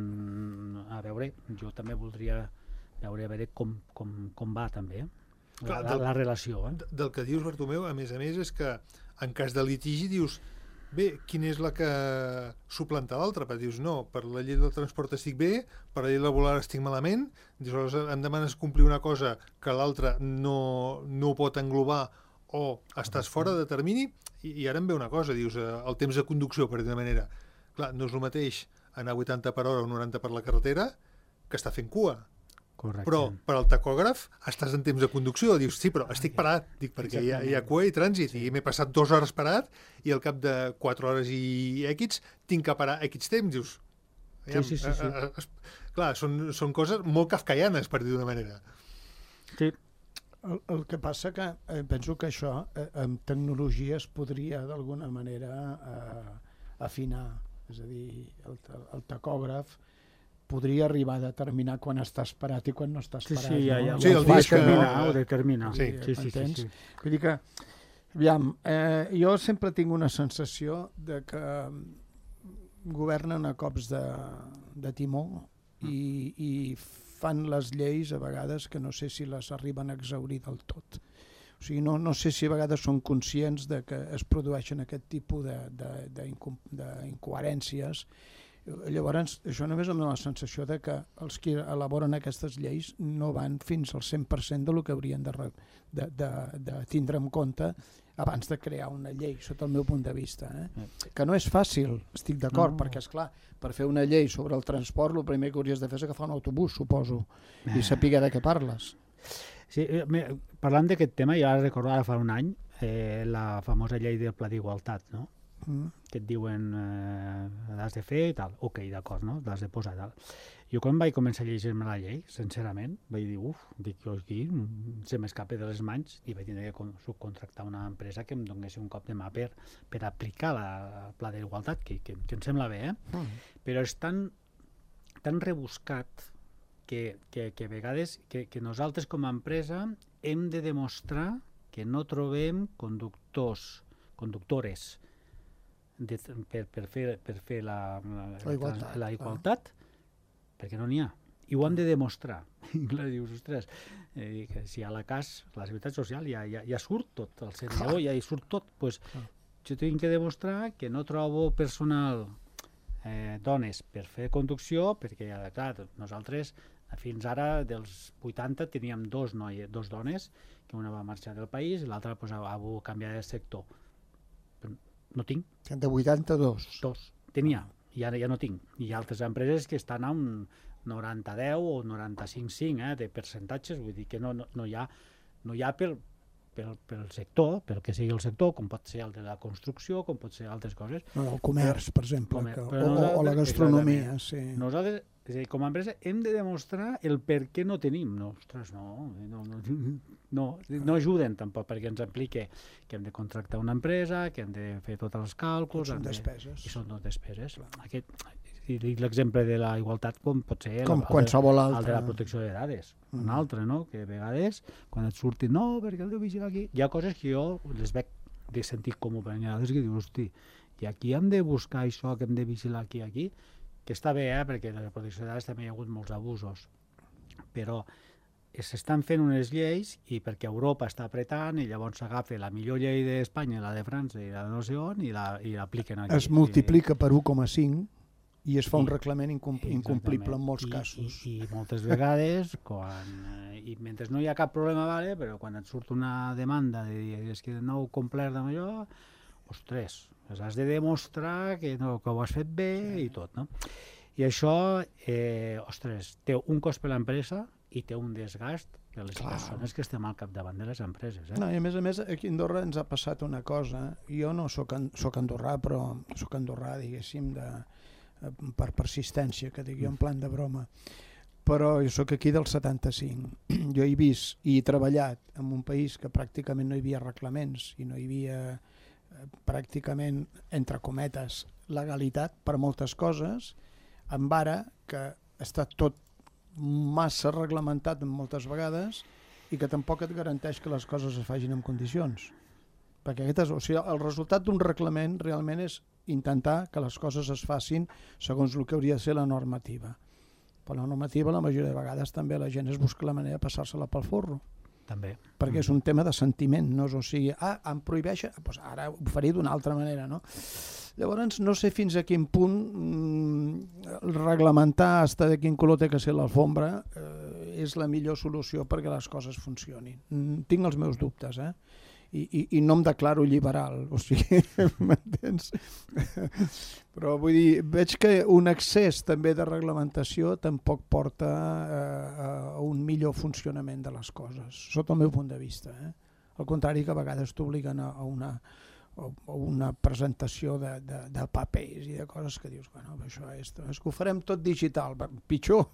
mmm, a veure, jo també voldria veure, a veure com, com, com va també, eh? Clar, la, del- la relació. Eh? D- Del que dius, Bartomeu, a més a més, és que en cas de litigi dius, bé, quina és la que suplanta l'altra? Perquè dius, no, per la llei del transport estic bé, per la llei laboral estic malament, dius, aleshores em demanes complir una cosa que l'altra no, no ho pot englobar o estàs fora de termini, i, i ara em ve una cosa, dius, eh, el temps de conducció, per dir-ne manera. Clar, no és el mateix anar a vuitanta per hora o noranta per la carretera que estar fent cua. Correcte. Però per al tacògraf estàs en temps de conducció, dius, sí, però estic parat, dic, perquè hi ha, hi ha cua i trànsit, sí. I m'he passat dues hores parat i al cap de quatre hores i equits tinc que parar equits temps, dius. Sí, sí, sí, sí. eh, eh, clar, són, són coses molt kafkaianes, per dir d'una manera. Sí. El, el que passa que eh, penso que això eh, amb tecnologia es podria d'alguna manera eh, afinar, és a dir, el, el tacògraf podria arribar a determinar quan estàs parat i quan no estàs Sí, parat. sí, ja, ja, no? Sí, ho el fa disc que- determinar, ho determina. Sí, sí, sí, sí, m'entens? sí. Vull dir que, aviam, eh, jo sempre tinc una sensació de que governen a cops de, de timó i, i fan les lleis a vegades que no sé si les arriben a exaurir del tot. O sigui, no, no sé si a vegades són conscients de que es produeixen aquest tipus d'incoherències. Llavors, això només em dona la sensació de que els que elaboren aquestes lleis no van fins al cent per cent del que haurien de, re- de, de, de tindre en compte abans de crear una llei, sota el meu punt de vista. Eh? Que no és fàcil, estic d'acord, No. perquè, és clar, per fer una llei sobre el transport, el primer que hauries de fer és agafar un autobús, suposo, i saber de què parles. Sí, eh, me- parlant d'aquest tema, jo ara recordo, ara fa un any, eh, la famosa llei del pla d'igualtat, no? Mm. Que et diuen eh, l'has de fer i tal, ok, d'acord, no? L'has de posar i tal. Jo quan vaig començar a llegir-me la llei, sincerament, vaig dir, uf, dic jo aquí, mm, se m'escapa de les mans i vaig tenir que con- subcontractar una empresa que em donés un cop de mà per, per aplicar la, el pla d'igualtat, que, que, que em sembla bé, eh? Mm. Però és tan, tan rebuscat que, que, que a vegades que, que nosaltres com a empresa hem de demostrar que no trobem conductors, conductores de, per, per, fer, per fer la, la, La igualtat, la igualtat perquè no n'hi ha. I ho han de demostrar. I clar, dius, ostres, eh, que si a la C A S, la Seguretat Social, ja, ja, ja surt tot, el C N O ja hi surt tot, pues, jo tinc que demostrar que no trobo personal eh, dones per fer conducció, perquè clar, nosaltres Fins ara, dels vuitanta, teníem dos noies, dos dones, que una va marxar del país i l'altra pues, ha volgut canviar de sector. Però no tinc. De vuitanta-dos. Dos. Tenia, i ara ja no tinc. I hi ha altres empreses que estan a un noranta deu o noranta-cinc cinc eh, de percentatges, vull dir que no, no, no hi ha, no hi ha pel, pel, pel sector, pel que sigui el sector, com pot ser el de la construcció, com pot ser altres coses. No, el comerç, per exemple, Comer, que, però o, o la gastronomia. Sí. Nosaltres, és a dir, com a empresa, hem de demostrar el per què no tenim. No, ostres, no, no, no, no, no ajuden tampoc, perquè ens implica que hem de contractar una empresa, que hem de fer tots els càlculs. Són de, despeses. I són tot despeses. Aquest, i dic l'exemple de la igualtat com pot ser com el, qualsevol el, altre. el de la protecció de dades. Mm. Un altre, no? Que a vegades, quan et surti, no, perquè el de vigilar aquí, hi ha coses que jo les veig de sentit comú, però hi ha altres que dius, hosti, i aquí hem de buscar això, que hem de vigilar aquí, aquí, que està bé, eh, perquè la protecció de dades també hi ha hagut molts abusos, però s'estan fent unes lleis i perquè Europa està apretant i llavors s'agafa la millor llei d'Espanya, la de França i la de no sé on i l'apliquen aquí. Es multiplica per u coma cinc i es fa un I, reglament incompl incomplible en molts I, casos. I, I moltes vegades, quan, i mentre no hi ha cap problema, vale, però quan et surt una demanda de dir és que no heu complert amb allò, ostres, has de demostrar que, no, que ho has fet bé sí. i tot, no? I això, eh, ostres, té un cost per l'empresa i té un desgast per les Clar. persones que estem al capdavant de les empreses. Eh? No, i a més a més, aquí a Andorra ens ha passat una cosa. Jo no soc, soc andorrà, però soc andorrà, diguéssim, de, per persistència, que digui en plan de broma. Però jo sóc aquí del setanta-cinc. Jo he vist i he treballat en un país que pràcticament no hi havia reglaments i no hi havia pràcticament, entre cometes, legalitat per moltes coses, amb ara que està tot massa reglamentat moltes vegades i que tampoc et garanteix que les coses es facin en condicions. Perquè aquest és, o sigui, el resultat d'un reglament realment és intentar que les coses es facin segons el que hauria de ser la normativa. Per la normativa la majoria de vegades també la gent es busca la manera de passar-se-la pel forro. També. Perquè és un tema de sentiment, no és o sigui, ah, em prohibeix, doncs ara ho faré d'una altra manera, no? Llavors, no sé fins a quin punt mm, reglamentar hasta de quin color té que ser l'alfombra eh, és la millor solució perquè les coses funcionin. Mm, tinc els meus dubtes, eh? I, i, i no em declaro liberal, o sigui, m'entens? Però vull dir, veig que un excés també de reglamentació tampoc porta eh, a un millor funcionament de les coses, sota el meu punt de vista. Eh? Al contrari, que a vegades t'obliguen a, a una o una presentació de, de, de papers i de coses que dius, bueno, això és, és que ho farem tot digital, pitjor.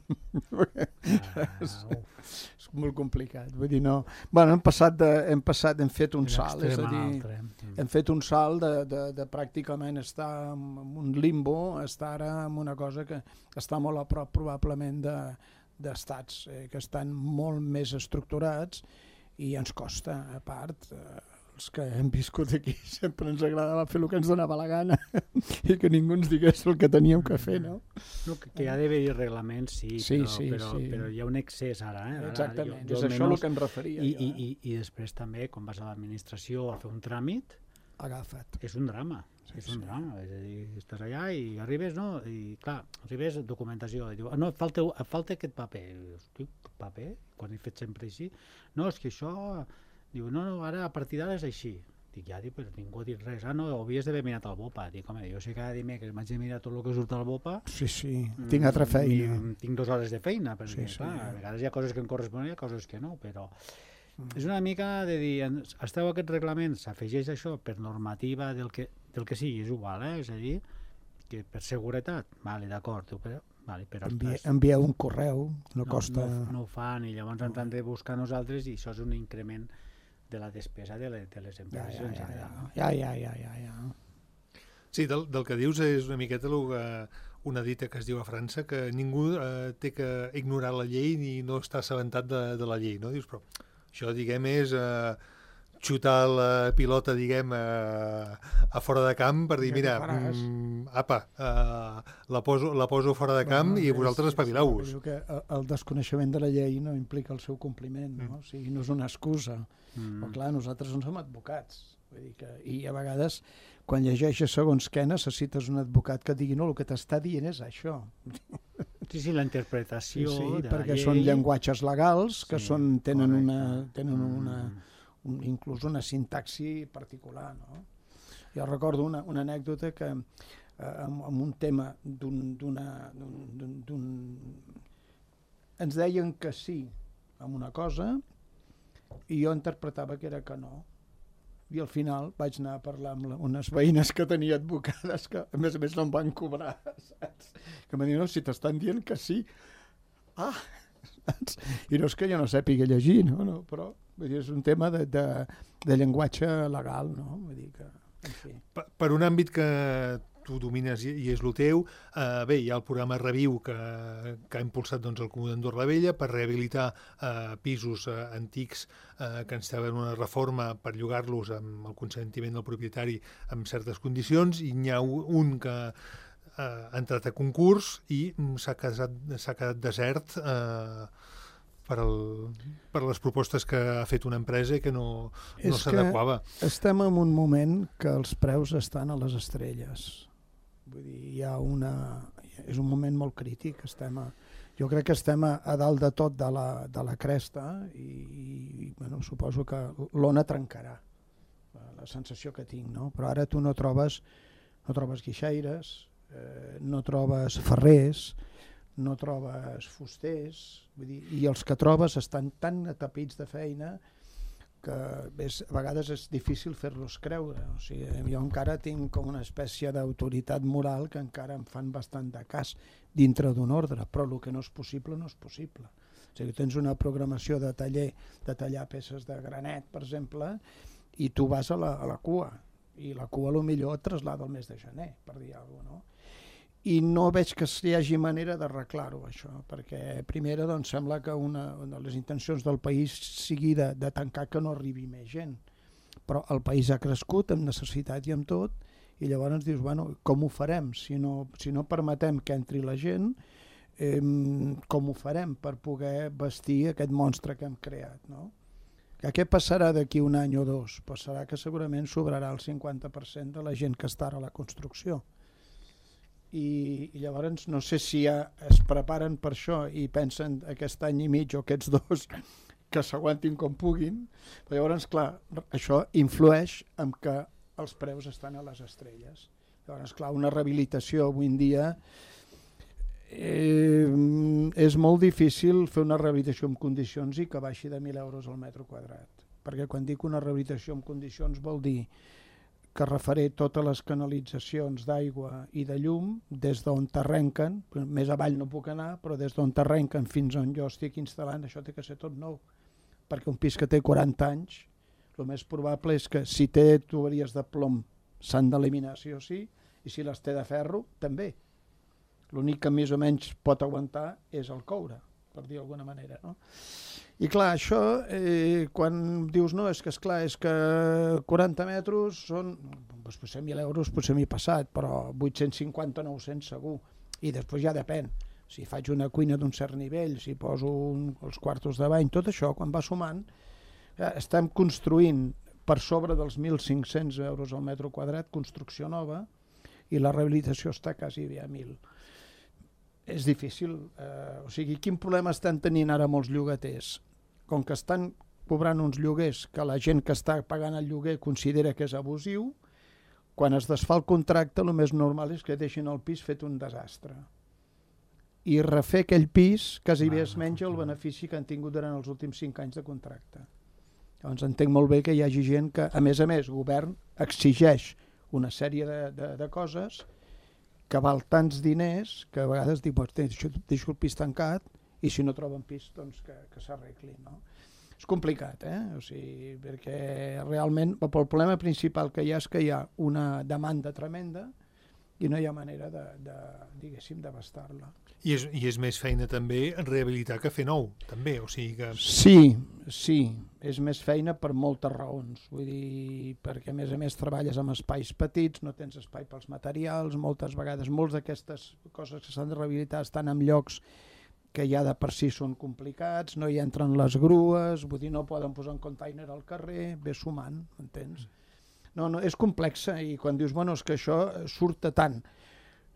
Ah, és, és molt complicat, vull dir, no. Bueno, hem passat, de, hem, passat hem fet un salt, és a dir, hem fet un salt de, de, de pràcticament estar en un limbo, estar ara en una cosa que està molt a prop probablement de, d'estats eh, que estan molt més estructurats i ens costa, a part, eh, els que hem viscut aquí sempre ens agradava fer el que ens donava la gana i que ningú ens digués el que teníem que fer, no? No, que, que hi ha d'haver reglaments, sí, sí, però, sí, però, sí. però hi ha un excés ara. Eh? Ara Exactament, jo, jo és això el que em referia. I, jo, i, i, I després també, quan vas a l'administració a fer un tràmit, agafa't. És un drama, sí, és un sí. drama. És a dir, estàs allà i arribes, no? I clar, arribes documentació, i diu, no, et falta, et falta aquest paper. I dius, què paper? Quan he fet sempre així? No, és que això... Diu, no, no, ara a partir d'ara és així. Dic, ja, dic, però ningú ha dit res. Ah, no, havies d'haver mirat el BOPA. Dic, home, jo sé que cada dimecres m'haig de mirar tot el que surt al BOPA. Sí, sí, tinc altra feina. I, tinc dues hores de feina, perquè, sí, clar, sí. a vegades hi ha coses que em corresponen i hi ha coses que no, però... Mm. És una mica de dir, esteu aquest reglament, s'afegeix això per normativa del que, del que sigui, és igual, eh? És a dir, que per seguretat, vale, d'acord, però... Vale, però Envie, envieu un correu, no, no costa... No, no ho fan i llavors ens han de buscar nosaltres i això és un increment de la despesa de, le, de les empreses ja, en ja, general. Ja, ja, ja, ja, ja. Sí, del, del que dius és una miqueta una dita que es diu a França, que ningú eh, té que ignorar la llei ni no està assabentat de, de la llei, no? Dius, però això, diguem, és eh, xutar la pilota, diguem, eh, a fora de camp per dir, mira, mm, apa, eh, la, poso, la poso fora de camp bueno, i vosaltres espavileu-vos. Sí, que el desconeixement de la llei no implica el seu compliment, no? Mm. O sigui, no és una excusa. Mm. Però clar, nosaltres no som advocats. Vull dir que, i a vegades, quan llegeixes segons què, necessites un advocat que digui no, el que t'està dient és això. Sí, sí, la interpretació sí, sí, de perquè la llei... són llenguatges legals que Sí, són, tenen, correcte. una, tenen una, Mm. un, inclús una sintaxi particular, no? Jo recordo una, una anècdota que eh, amb, amb un tema d'un, d'una, d'un, d'un, d'un... ens deien que sí amb una cosa i jo interpretava que era que no. I al final vaig anar a parlar amb la, unes veïnes que tenia advocades que a més a més no em van cobrar, saps? Que em diuen, no, si t'estan dient que sí. Ah, saps? I no és que jo no sàpiga llegir, no? no però vull dir, és un tema de, de, de llenguatge legal, no? Vull dir que, en fi. Per, per un àmbit que tu domines i, i és el teu, eh, bé, hi ha el programa Reviu que, que ha impulsat doncs, el Comú d'Andorra la Vella per rehabilitar eh, pisos eh, antics eh, que necessitaven una reforma per llogar-los amb el consentiment del propietari en certes condicions, i n'hi ha un que eh, ha entrat a concurs i s'ha quedat, s'ha quedat desert eh, per, el, per les propostes que ha fet una empresa i que no, no s'adequava. Estem en un moment que els preus estan a les estrelles. Vull dir, hi ha una... és un moment molt crític. Estem a, jo crec que estem a, a dalt de tot de la, de la cresta i, i bueno, suposo que l'ona trencarà, la sensació que tinc, no? Però ara tu no trobes, no trobes guixaires, eh, no trobes ferrers, no trobes fusters, vull dir, i els que trobes estan tan atapits de feina que és, a vegades és difícil fer-los creure. O sigui, jo encara tinc com una espècie d'autoritat moral que encara em fan bastant de cas dintre d'un ordre, però el que no és possible no és possible. O sigui, tens una programació de taller, de tallar peces de granet, per exemple, i tu vas a la, a la cua, i la cua potser et traslada el mes de gener, per dir alguna cosa, no? I no veig que hi hagi manera d'arreglar-ho, això, perquè primera doncs, sembla que una, una de les intencions del país sigui de, de tancar que no arribi més gent. Però el país ha crescut amb necessitat i amb tot, i llavors dius, bueno, com ho farem? Si no, si no permetem que entri la gent, eh, com ho farem per poder vestir aquest monstre que hem creat, no? Què passarà d'aquí un any o dos? Passarà que segurament sobrarà el cinquanta per cent de la gent que està a la construcció. I, i llavors no sé si ja es preparen per això i pensen aquest any i mig o aquests dos que s'aguantin com puguin, però llavors, clar, això influeix en que els preus estan a les estrelles. Llavors, clar, una rehabilitació avui en dia eh, és molt difícil fer una rehabilitació en condicions i que baixi de mil euros al metre quadrat, perquè quan dic una rehabilitació en condicions vol dir que refaré totes les canalitzacions d'aigua i de llum des d'on t'arrenquen, més avall no puc anar, però des d'on t'arrenquen fins on jo estic instal·lant, això té que ser tot nou, perquè un pis que té quaranta anys, el més probable és que si té tuberies de plom s'han d'eliminar sí o sí, i si les té de ferro, també. L'únic que més o menys pot aguantar és el coure, per dir d'alguna manera, no? I clar, això, eh, quan dius, no, és que esclar, és que quaranta metres són, doncs potser mil euros potser m'he passat, però vuit-cents cinquanta nou-cents segur, i després ja depèn. Si faig una cuina d'un cert nivell, si poso un, els quartos de bany, tot això, quan va sumant, eh, estem construint per sobre dels mil cinc-cents euros al metre quadrat, construcció nova, i la rehabilitació està quasi a mil. És difícil. Eh, o sigui, quin problema estan tenint ara molts llogaters? Com que estan cobrant uns lloguers que la gent que està pagant el lloguer considera que és abusiu, quan es desfà el contracte el més normal és que deixin el pis fet un desastre. I refer aquell pis quasi bé es menja el benefici que han tingut durant els últims cinc anys de contracte. Llavors entenc molt bé que hi hagi gent que, a més a més, el govern exigeix una sèrie de, de, de coses que val tants diners que a vegades diu, deixo, deixo el pis tancat i si no troben pis, doncs que, que s'arregli, no? És complicat, eh? O sigui, perquè realment el problema principal que hi ha és que hi ha una demanda tremenda i no hi ha manera de, de diguéssim, d'abastar-la. I és, I és més feina també rehabilitar que fer nou, també, o sigui que... Sí, sí, és més feina per moltes raons, vull dir, perquè a més a més treballes amb espais petits, no tens espai pels materials, moltes vegades, moltes d'aquestes coses que s'han de rehabilitar estan en llocs que ja de per si són complicats, no hi entren les grues, vull dir, no poden posar un container al carrer, ve sumant, m'entens? No, no, és complexa i quan dius, bueno, és que això surt tant,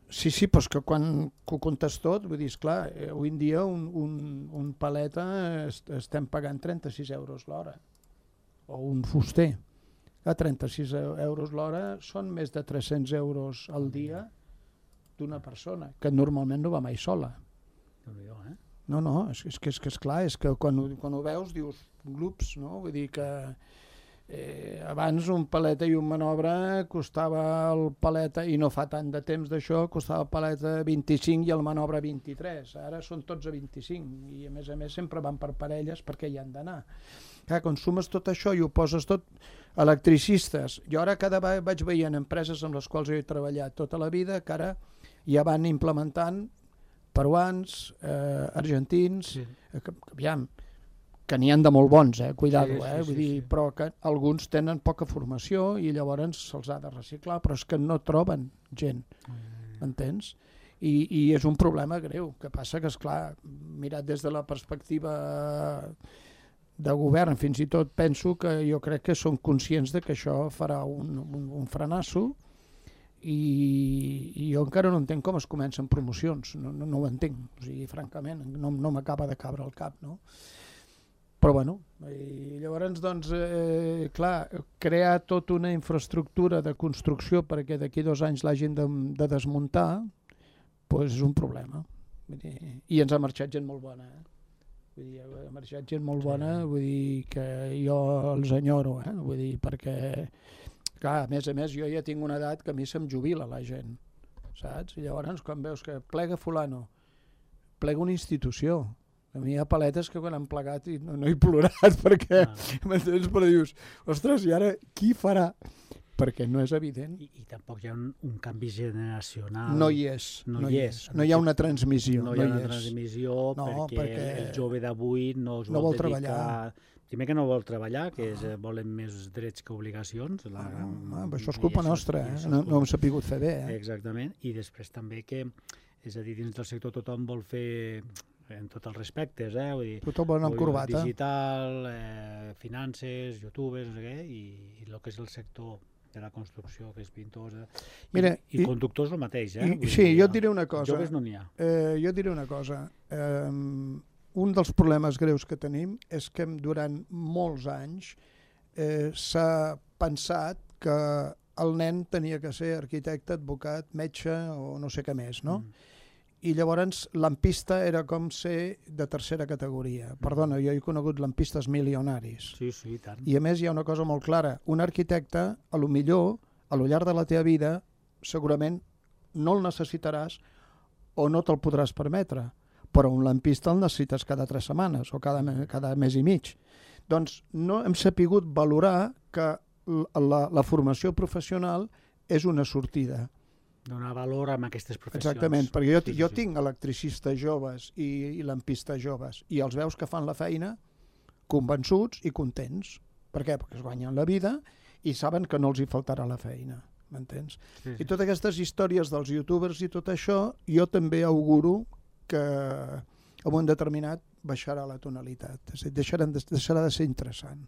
Sí, sí, però és que quan ho comptes tot, vull dir, esclar, eh, avui en dia un, un, un paleta est estem pagant trenta-sis euros l'hora, o un fuster. A trenta-sis euros l'hora són més de tres-cents euros al dia d'una persona, que normalment no va mai sola. Eh? No, no, és, és que és, que és clar, és que quan ho, quan ho veus dius glups, no? Vull dir que eh, abans un paleta i un manobre costava el paleta, i no fa tant de temps d'això, costava el paleta vint-i-cinc i el manobre vint-i-tres. Ara són tots a vint-i-cinc i a més a més sempre van per parelles perquè hi han d'anar. Clar, quan sumes tot això i ho poses tot, electricistes, jo ara cada vegada vaig veient empreses amb les quals he treballat tota la vida que ara ja van implementant peruans, eh, argentins, sí. eh, que, que, aviam, que n'hi han de molt bons, eh, cuidado, eh, sí, sí, vull dir, sí. Però que alguns tenen poca formació i llavors se'ls ha de reciclar, però és que no troben gent, mm. entens? I, I és un problema greu, que passa que, esclar, mirat des de la perspectiva de govern, fins i tot penso que jo crec que són conscients de que això farà un, un, un frenasso, i, i jo encara no entenc com es comencen promocions, no, no, no ho entenc, o sigui, francament, no, no m'acaba de cabre el cap, no? Però bueno, i llavors doncs, eh, clar, crear tota una infraestructura de construcció perquè d'aquí dos anys l'hagin de, de desmuntar, doncs és un problema. Vull dir, i ens ha marxat gent molt bona, eh? Vull dir, ha marxat gent molt bona, vull dir que jo els enyoro, eh? Vull dir, perquè, clar, a més a més, jo ja tinc una edat que a mi se'm jubila la gent, saps? I llavors, quan veus que plega fulano, plega una institució. A mi hi ha paletes que quan han plegat i no, no he plorat perquè, ah. m'entens? Però dius, ostres, i ara qui farà? Perquè no és evident. I, i tampoc hi ha un, un canvi generacional. No hi és. No, no hi hi és. és. No hi ha una transmissió. No hi ha no una hi transmissió no, perquè, perquè el jove d'avui no es no vol, vol dedicar... treballar. Primer que no vol treballar, que és, volen més drets que obligacions. La, ah, ah, això és culpa nostra, eh? no, no hem sapigut fer bé. Eh? Exactament, i després també que, és a dir, dins del sector tothom vol fer, en tots els respectes, eh? Vull dir, tothom vol anar amb corbata. Digital, eh, finances, youtubers, no sé què, i, i el que és el sector de la construcció, que és pintosa, i, Mira, i, i conductors el mateix. Eh? I, sí, dir, jo et diré una cosa. Joves no n'hi ha. Eh, jo et diré una cosa. Eh, un dels problemes greus que tenim és que durant molts anys eh, s'ha pensat que el nen tenia que ser arquitecte, advocat, metge o no sé què més, no? Mm. I llavors lampista era com ser de tercera categoria. Perdona, jo he conegut lampistes milionaris. Sí, sí, tant. I a més hi ha una cosa molt clara. Un arquitecte, a lo millor, a lo llarg de la teva vida, segurament no el necessitaràs o no te'l podràs permetre. Però un lampista el necessites cada tres setmanes o cada, cada mes i mig. Doncs no hem sapigut valorar que la, la formació professional és una sortida. Donar valor a aquestes professions. Exactament, perquè jo, sí, sí, jo sí. tinc electricistes joves i, i lampistes joves i els veus que fan la feina convençuts i contents. Per què? Perquè es guanyen la vida i saben que no els hi faltarà la feina, m'entens? Sí, sí. I totes aquestes històries dels youtubers i tot això, jo també auguro que en un moment determinat baixarà la tonalitat, és a dir, deixarà, deixarà de ser interessant.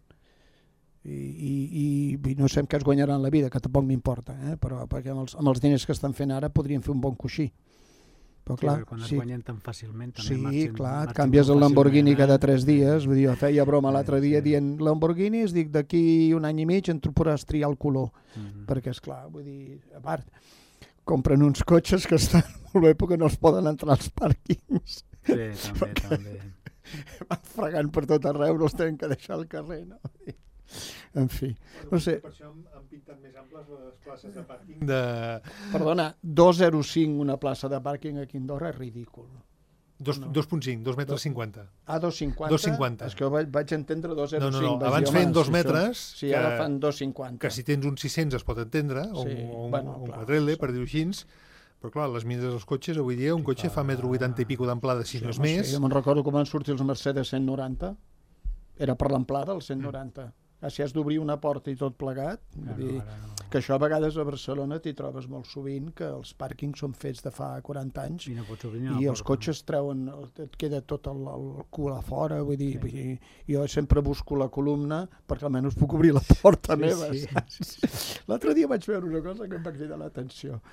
I, i, i no sé què es guanyaran la vida, que tampoc m'importa, eh? Però perquè amb els, amb els diners que estan fent ara podrien fer un bon coixí. Però clar, sí, quan es sí. guanyen tan fàcilment també sí, marxen, clar, et marxen canvies el Lamborghini eh? cada tres dies, vull dir, feia broma l'altre dia sí. dient Lamborghini, es dic d'aquí un any i mig en tu podràs triar el color, mm-hmm. perquè és clar, vull dir, a part compren uns cotxes que estan molt bé perquè no els poden entrar als pàrquings. Sí, també, també. Van fregant per tot arreu, no els tenen que deixar al carrer, no? En fi, no sé. Per això han pintat més amples les places de pàrquing de... Perdona, dos coma zero cinc una plaça de pàrquing aquí a Andorra és ridícul. dos coma cinc, dos metres cinquanta. Ah, dos cinquanta? dos cinquanta. És que vaig, vaig entendre dos coma zero cinc. No, no, no. Abans feien dos metres. Sí, ara fan dos cinquanta. Que si tens un sis-cents es pot entendre, o sí, un, bueno, un clar, quadrelle, sí. per dir-ho així. Però clar, les mides dels cotxes, avui dia un sí, cotxe clar. Fa metro vuitanta i pico d'amplada, si sí, no és no més. Sé, jo me'n recordo com van sortir els Mercedes cent noranta. Era per l'amplada, el cent noranta. Mm. Si has d'obrir una porta i tot plegat, no, dir, no, no, no. Que això a vegades a Barcelona t'hi trobes molt sovint, que els pàrquings són fets de fa quaranta anys i, no obrir, i els porta, cotxes no. treuen, et queda tot el, el cul a fora, vull dir, sí. vull dir, jo sempre busco la columna perquè almenys puc obrir la porta sí, meva. Sí. L'altre dia vaig veure una cosa que em va cridar l'atenció.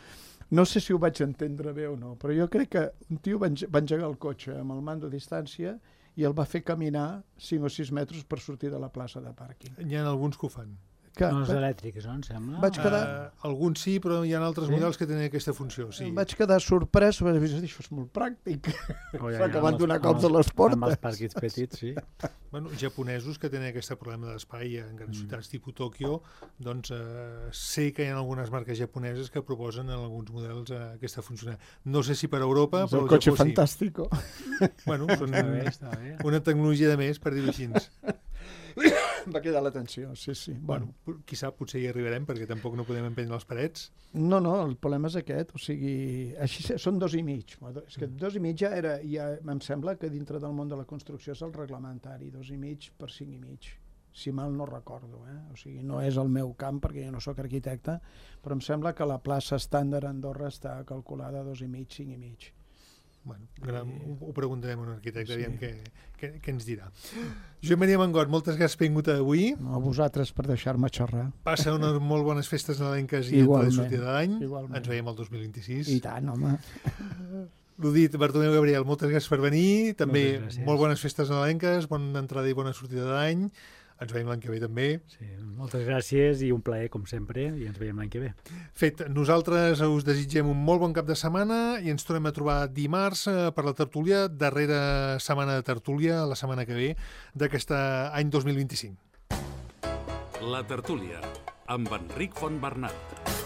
No sé si ho vaig entendre bé o no, però jo crec que un tio va enge- va engegar el cotxe amb el mando a distància i el va fer caminar cinc o sis metres per sortir de la plaça de pàrquing. Hi ha alguns que ho fan. Que, No, els elèctrics, no, em sembla? Vaig quedar- Uh, alguns sí, però hi ha altres Sí? models que tenen aquesta funció. Sí. Em vaig quedar sorprès, vaig dir, això és molt pràctic. Oh, ja, S'ha ja, acabat amb donar els- cops a amb les els- portes. Amb els parquets petits, sí. Bueno, japonesos que tenen aquest problema d'espai en grans Mm. ciutats tipus Tòquio, doncs eh, sé que hi ha algunes marques japoneses que proposen en alguns models eh, aquesta funcionalitat. No sé si per Europa, És però el al cotxe Japó sí. fantàstico. Bueno, són Està bé, està bé. una tecnologia de més, per dir-ho així. Va quedar l'atenció, sí, sí. Bueno, Bueno, qui sap, potser hi arribarem, perquè tampoc no podem emprendre les parets. no, no, el problema és aquest, o sigui, així se- són dos i mig. És que dos i mig ja era, ja, em sembla que dintre del món de la construcció és el reglamentari, dos i mig per cinc i mig, si mal no recordo, eh? O sigui, no és el meu camp perquè jo no sóc arquitecte, però em sembla que la plaça estàndard a Andorra està calculada a dos i mig, cinc i mig. Bueno, ara ho, ho preguntarem a un arquitecte, Sí. aviam què, què, què ens dirà. Joan Maria Mangot, moltes gràcies per vingut avui. A vosaltres per deixar-me xerrar. Passa unes molt bones festes nadalenques i entrada i Igualment, sortida d'any. igualment. Ens veiem el dos mil vint-i-sis. I tant, home. L'ho dit, Bartomeu Gabriel, moltes gràcies per venir. També Moltes gràcies. molt bones festes nadalenques, bona entrada i bona sortida d'any. Ens veiem l'any que ve també. Sí, moltes gràcies i un plaer, com sempre, i ens veiem l'any que ve. Fet, nosaltres us desitgem un molt bon cap de setmana i ens tornem a trobar dimarts eh, per la tertúlia, darrera setmana de tertúlia, la setmana que ve, d'aquest any dos mil vint-i-cinc. La tertúlia, amb Enric Fontbernat.